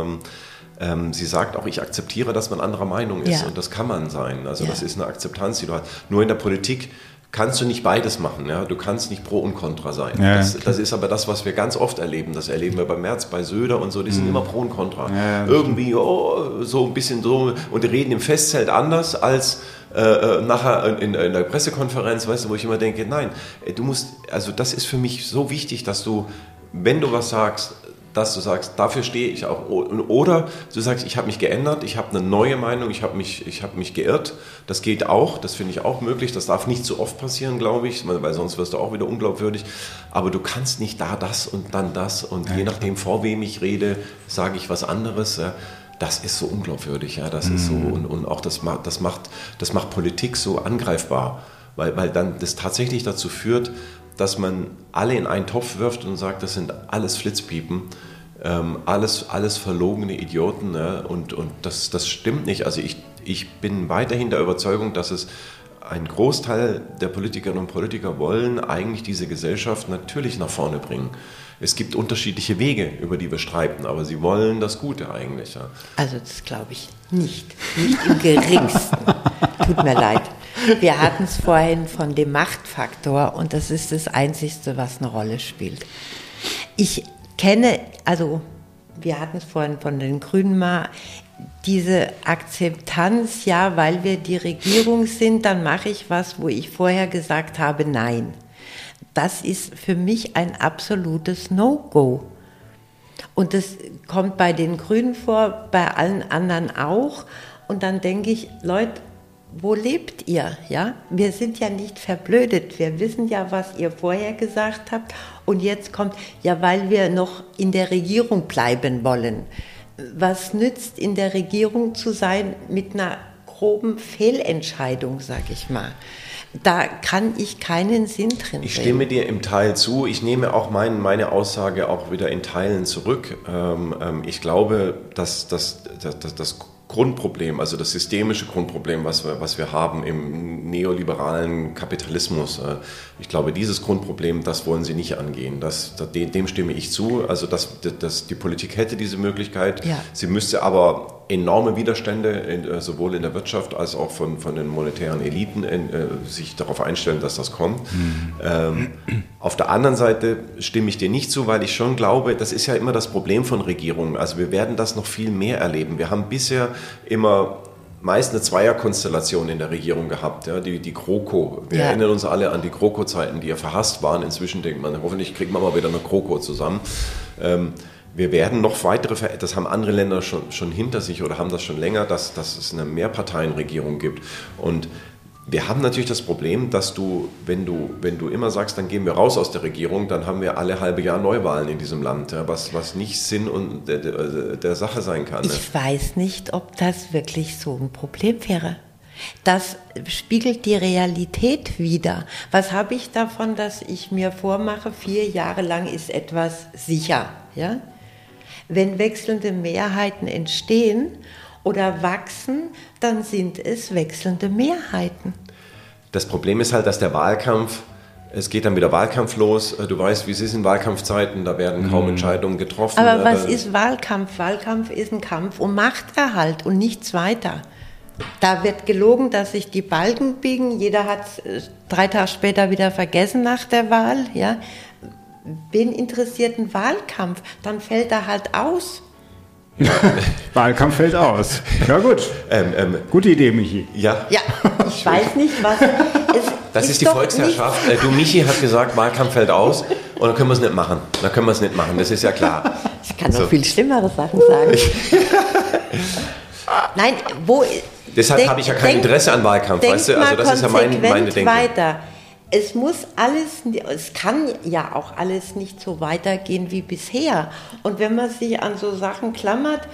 sie sagt auch, ich akzeptiere, dass man anderer Meinung ist und das kann man sein. Also das ist eine Akzeptanz, die du hast. Nur in der Politik kannst du nicht beides machen. Ja? Du kannst nicht pro und contra sein. Ja, das ist aber das, was wir ganz oft erleben. Das erleben wir bei Merz, bei Söder und so. Die sind immer pro und contra. Ja, irgendwie so ein bisschen so. Und die reden im Festzelt anders als nachher in der Pressekonferenz, weißt du, wo ich immer denke, nein, du musst, also das ist für mich so wichtig, dass du, wenn du was sagst, dass du sagst, dafür stehe ich auch. Oder du sagst, ich habe mich geändert, ich habe eine neue Meinung, ich habe mich geirrt. Das geht auch, das finde ich auch möglich. Das darf nicht so oft passieren, glaube ich, weil sonst wirst du auch wieder unglaubwürdig. Aber du kannst nicht da das und dann das. Und je nachdem, vor wem ich rede, sage ich was anderes. Ja. Das ist so unglaubwürdig. Ja. Das ist so, und auch das macht Politik so angreifbar. Weil dann das tatsächlich dazu führt, dass man alle in einen Topf wirft und sagt, das sind alles Flitzpiepen, alles verlogene Idioten. Ne? Und das stimmt nicht. Also ich bin weiterhin der Überzeugung, dass es ein Großteil der Politikerinnen und Politiker wollen eigentlich diese Gesellschaft natürlich nach vorne bringen. Es gibt unterschiedliche Wege, über die wir streiten, aber sie wollen das Gute eigentlich. Ja. Also das glaube ich nicht im geringsten. Tut mir leid. Wir hatten es vorhin von dem Machtfaktor und das ist das Einzige, was eine Rolle spielt. Ich kenne, also wir hatten es vorhin von den Grünen mal, diese Akzeptanz, ja, weil wir die Regierung sind, dann mache ich was, wo ich vorher gesagt habe, nein. Das ist für mich ein absolutes No-Go. Und das kommt bei den Grünen vor, bei allen anderen auch. Und dann denke ich, Leute, wo lebt ihr? Ja? Wir sind ja nicht verblödet. Wir wissen ja, was ihr vorher gesagt habt. Und jetzt kommt, ja, weil wir noch in der Regierung bleiben wollen. Was nützt, in der Regierung zu sein mit einer groben Fehlentscheidung, sag ich mal? Da kann ich keinen Sinn drin sehen. Ich stimme dir im Teil zu. Ich nehme auch meine Aussage auch wieder in Teilen zurück. Ich glaube, dass das Grundproblem, also das systemische Grundproblem, was wir haben im neoliberalen Kapitalismus, ich glaube, dieses Grundproblem, das wollen sie nicht angehen. Dem stimme ich zu. Also dass die Politik hätte diese Möglichkeit. Ja. Sie müsste aber enorme Widerstände, sowohl in der Wirtschaft als auch von den monetären Eliten, sich darauf einstellen, dass das kommt. Auf der anderen Seite stimme ich dir nicht zu, weil ich schon glaube, das ist ja immer das Problem von Regierungen. Also wir werden das noch viel mehr erleben. Wir haben bisher immer meist eine Zweierkonstellation in der Regierung gehabt, ja, die GroKo. Wir erinnern uns alle an die GroKo-Zeiten, die ja verhasst waren. Inzwischen denkt man, hoffentlich kriegt man mal wieder eine GroKo zusammen. Wir werden noch weitere, das haben andere Länder schon hinter sich oder haben das schon länger, dass es eine Mehrparteienregierung gibt. Und wir haben natürlich das Problem, dass wenn du immer sagst, dann gehen wir raus aus der Regierung, dann haben wir alle halbe Jahr Neuwahlen in diesem Land, was nicht Sinn und der Sache sein kann. Ich weiß nicht, ob das wirklich so ein Problem wäre. Das spiegelt die Realität wider. Was habe ich davon, dass ich mir vormache, 4 Jahre lang ist etwas sicher, ja? Wenn wechselnde Mehrheiten entstehen oder wachsen, dann sind es wechselnde Mehrheiten. Das Problem ist halt, dass der Wahlkampf, es geht dann wieder Wahlkampf los. Du weißt, wie es ist in Wahlkampfzeiten, da werden kaum Entscheidungen getroffen. Aber was ist Wahlkampf? Wahlkampf ist ein Kampf um Machterhalt und nichts weiter. Da wird gelogen, dass sich die Balken biegen. Jeder hat es 3 Tage später wieder vergessen nach der Wahl. Ja. Wen interessiert ein Wahlkampf? Dann fällt er halt aus. Wahlkampf fällt aus. Ja gut. Gute Idee, Michi. Ja. Ja, ich weiß nicht, was... Das ist die Volksherrschaft. Du, Michi hat gesagt, Wahlkampf fällt aus und dann können wir es nicht machen. Das ist ja klar. Ich kann noch viel schlimmere Sachen sagen. Nein, deshalb habe ich ja kein Interesse an Wahlkampf, weißt du? Also das ist ja meine Denke. Weiter. Es kann ja auch alles nicht so weitergehen wie bisher. Und wenn man sich an so Sachen klammert,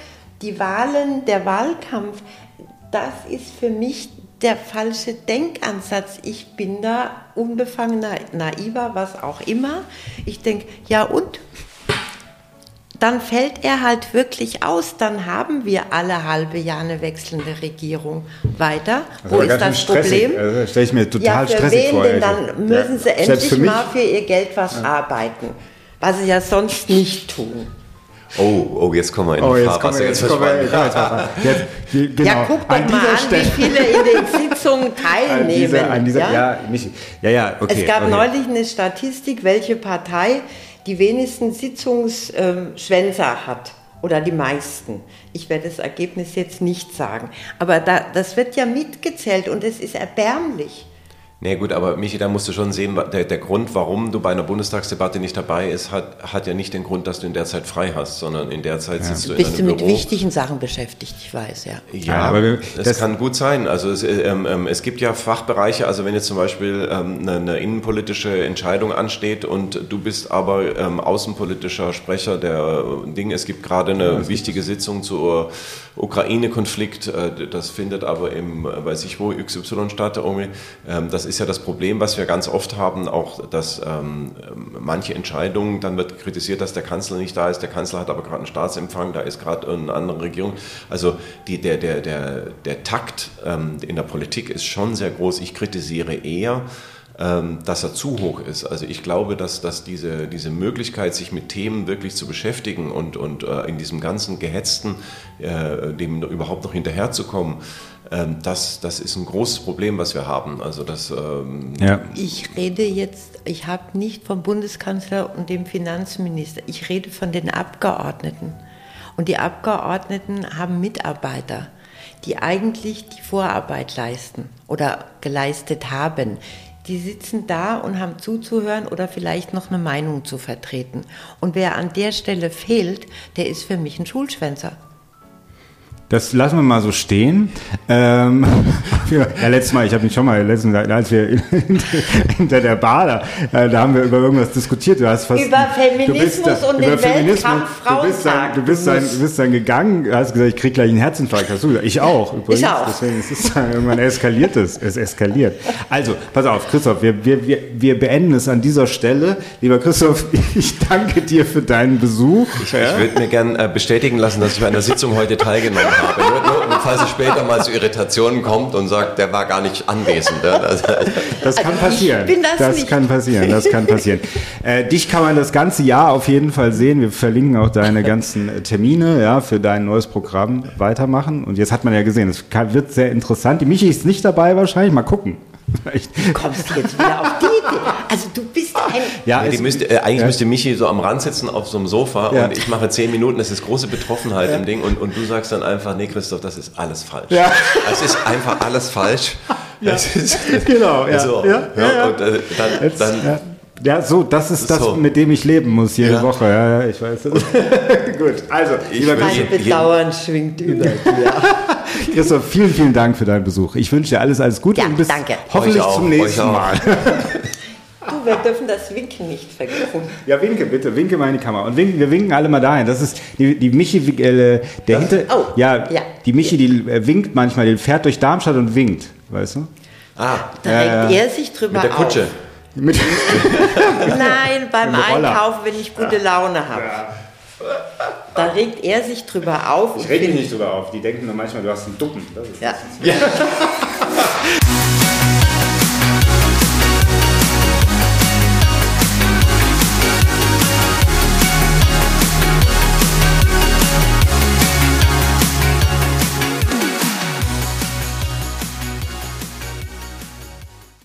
die Wahlen, der Wahlkampf, das ist für mich der falsche Denkansatz. Ich bin da unbefangener, naiver, was auch immer. Ich denke, ja und? Dann fällt er halt wirklich aus. Dann haben wir alle halbe Jahr eine wechselnde Regierung. Weiter, wo ist das Problem? Also, stelle ich mir total stressig vor. Ja, für wen denn? Dann müssen sie endlich mal für ihr Geld was arbeiten, was sie ja sonst nicht tun. Oh, jetzt kommen wir in die Fahrwasser. Genau. Ja, guck doch mal an, wie viele in den Sitzungen teilnehmen. Okay, es gab neulich eine Statistik, welche Partei die wenigsten Sitzungsschwänzer hat. Oder die meisten. Ich werde das Ergebnis jetzt nicht sagen. Aber das wird ja mitgezählt und es ist erbärmlich. Nee, gut, aber Michi, da musst du schon sehen, der Grund, warum du bei einer Bundestagsdebatte nicht dabei bist, hat ja nicht den Grund, dass du in der Zeit frei hast, sondern in der Zeit sitzt du in einem Büro. Bist du mit wichtigen Sachen beschäftigt, ich weiß, ja. Ja, aber das kann gut sein. Also es gibt ja Fachbereiche, also wenn jetzt zum Beispiel eine innenpolitische Entscheidung ansteht und du bist aber außenpolitischer Sprecher der Dinge, es gibt gerade eine wichtige Sitzung zur Ukraine-Konflikt, das findet aber im, weiß ich wo, XY statt, irgendwie. Das ist ja das Problem, was wir ganz oft haben, auch, dass manche Entscheidungen, dann wird kritisiert, dass der Kanzler nicht da ist, der Kanzler hat aber gerade einen Staatsempfang, da ist gerade eine andere Regierung. Also der Takt in der Politik ist schon sehr groß. Ich kritisiere eher, dass er zu hoch ist. Also ich glaube, dass diese Möglichkeit, sich mit Themen wirklich zu beschäftigen und in diesem ganzen Gehetzten, dem überhaupt noch hinterherzukommen, das ist ein großes Problem, was wir haben. Also ich habe nicht vom Bundeskanzler und dem Finanzminister, ich rede von den Abgeordneten. Und die Abgeordneten haben Mitarbeiter, die eigentlich die Vorarbeit leisten oder geleistet haben. Die sitzen da und haben zuzuhören oder vielleicht noch eine Meinung zu vertreten. Und wer an der Stelle fehlt, der ist für mich ein Schulschwänzer. Das lassen wir mal so stehen. Letztes Mal, ich habe mich schon mal, als wir hinter der Bar, da haben wir über irgendwas diskutiert. Über Feminismus und den Weltkampf-Frauentag. Du bist dann gegangen, hast gesagt, ich krieg gleich einen Herzinfarkt. Hast du gesagt, ich auch. Übrigens. Ich auch. Deswegen ist es dann irgendwann eskaliert. Es eskaliert. Also, pass auf, Christoph, wir beenden es an dieser Stelle. Lieber Christoph, ich danke dir für deinen Besuch. Ich würde mir gerne bestätigen lassen, dass ich bei einer Sitzung heute teilgenommen habe. Nur falls es später mal zu Irritationen kommt und sagt, der war gar nicht anwesend. Das kann passieren. Das kann passieren. Dich kann man das ganze Jahr auf jeden Fall sehen. Wir verlinken auch deine ganzen Termine für dein neues Programm weitermachen. Und jetzt hat man ja gesehen, es wird sehr interessant. Die Michi ist nicht dabei wahrscheinlich. Mal gucken. Du kommst jetzt wieder auf die Idee. Also du bist ein... Ja, eigentlich müsste Michi so am Rand sitzen auf so einem Sofa und ich mache 10 Minuten, das ist große Betroffenheit im Ding und du sagst dann einfach, nee Christoph, das ist alles falsch. Ja. Es ist einfach alles falsch. Das ist das ist das, mit dem ich leben muss jede Woche. Ja, ich weiß. Gut, also, mein Bedauern schwingt über dir. Christoph, vielen, vielen Dank für deinen Besuch. Ich wünsche dir alles Gute und bis hoffentlich zum nächsten Mal. Du, wir dürfen das Winken nicht vergessen. Ja, winke bitte, winke mal in die Kamera. Und wir winken alle mal dahin. Das ist die Michi, die Michi, die winkt manchmal, die fährt durch Darmstadt und winkt, weißt du? Da regt er sich drüber auf. Mit der Kutsche. Nein, beim Einkaufen, wenn ich gute Laune habe. Ja. Da regt er sich drüber auf. Ich reg mich nicht drüber auf. Die denken nur manchmal, du hast einen Duppen. Das ist ja.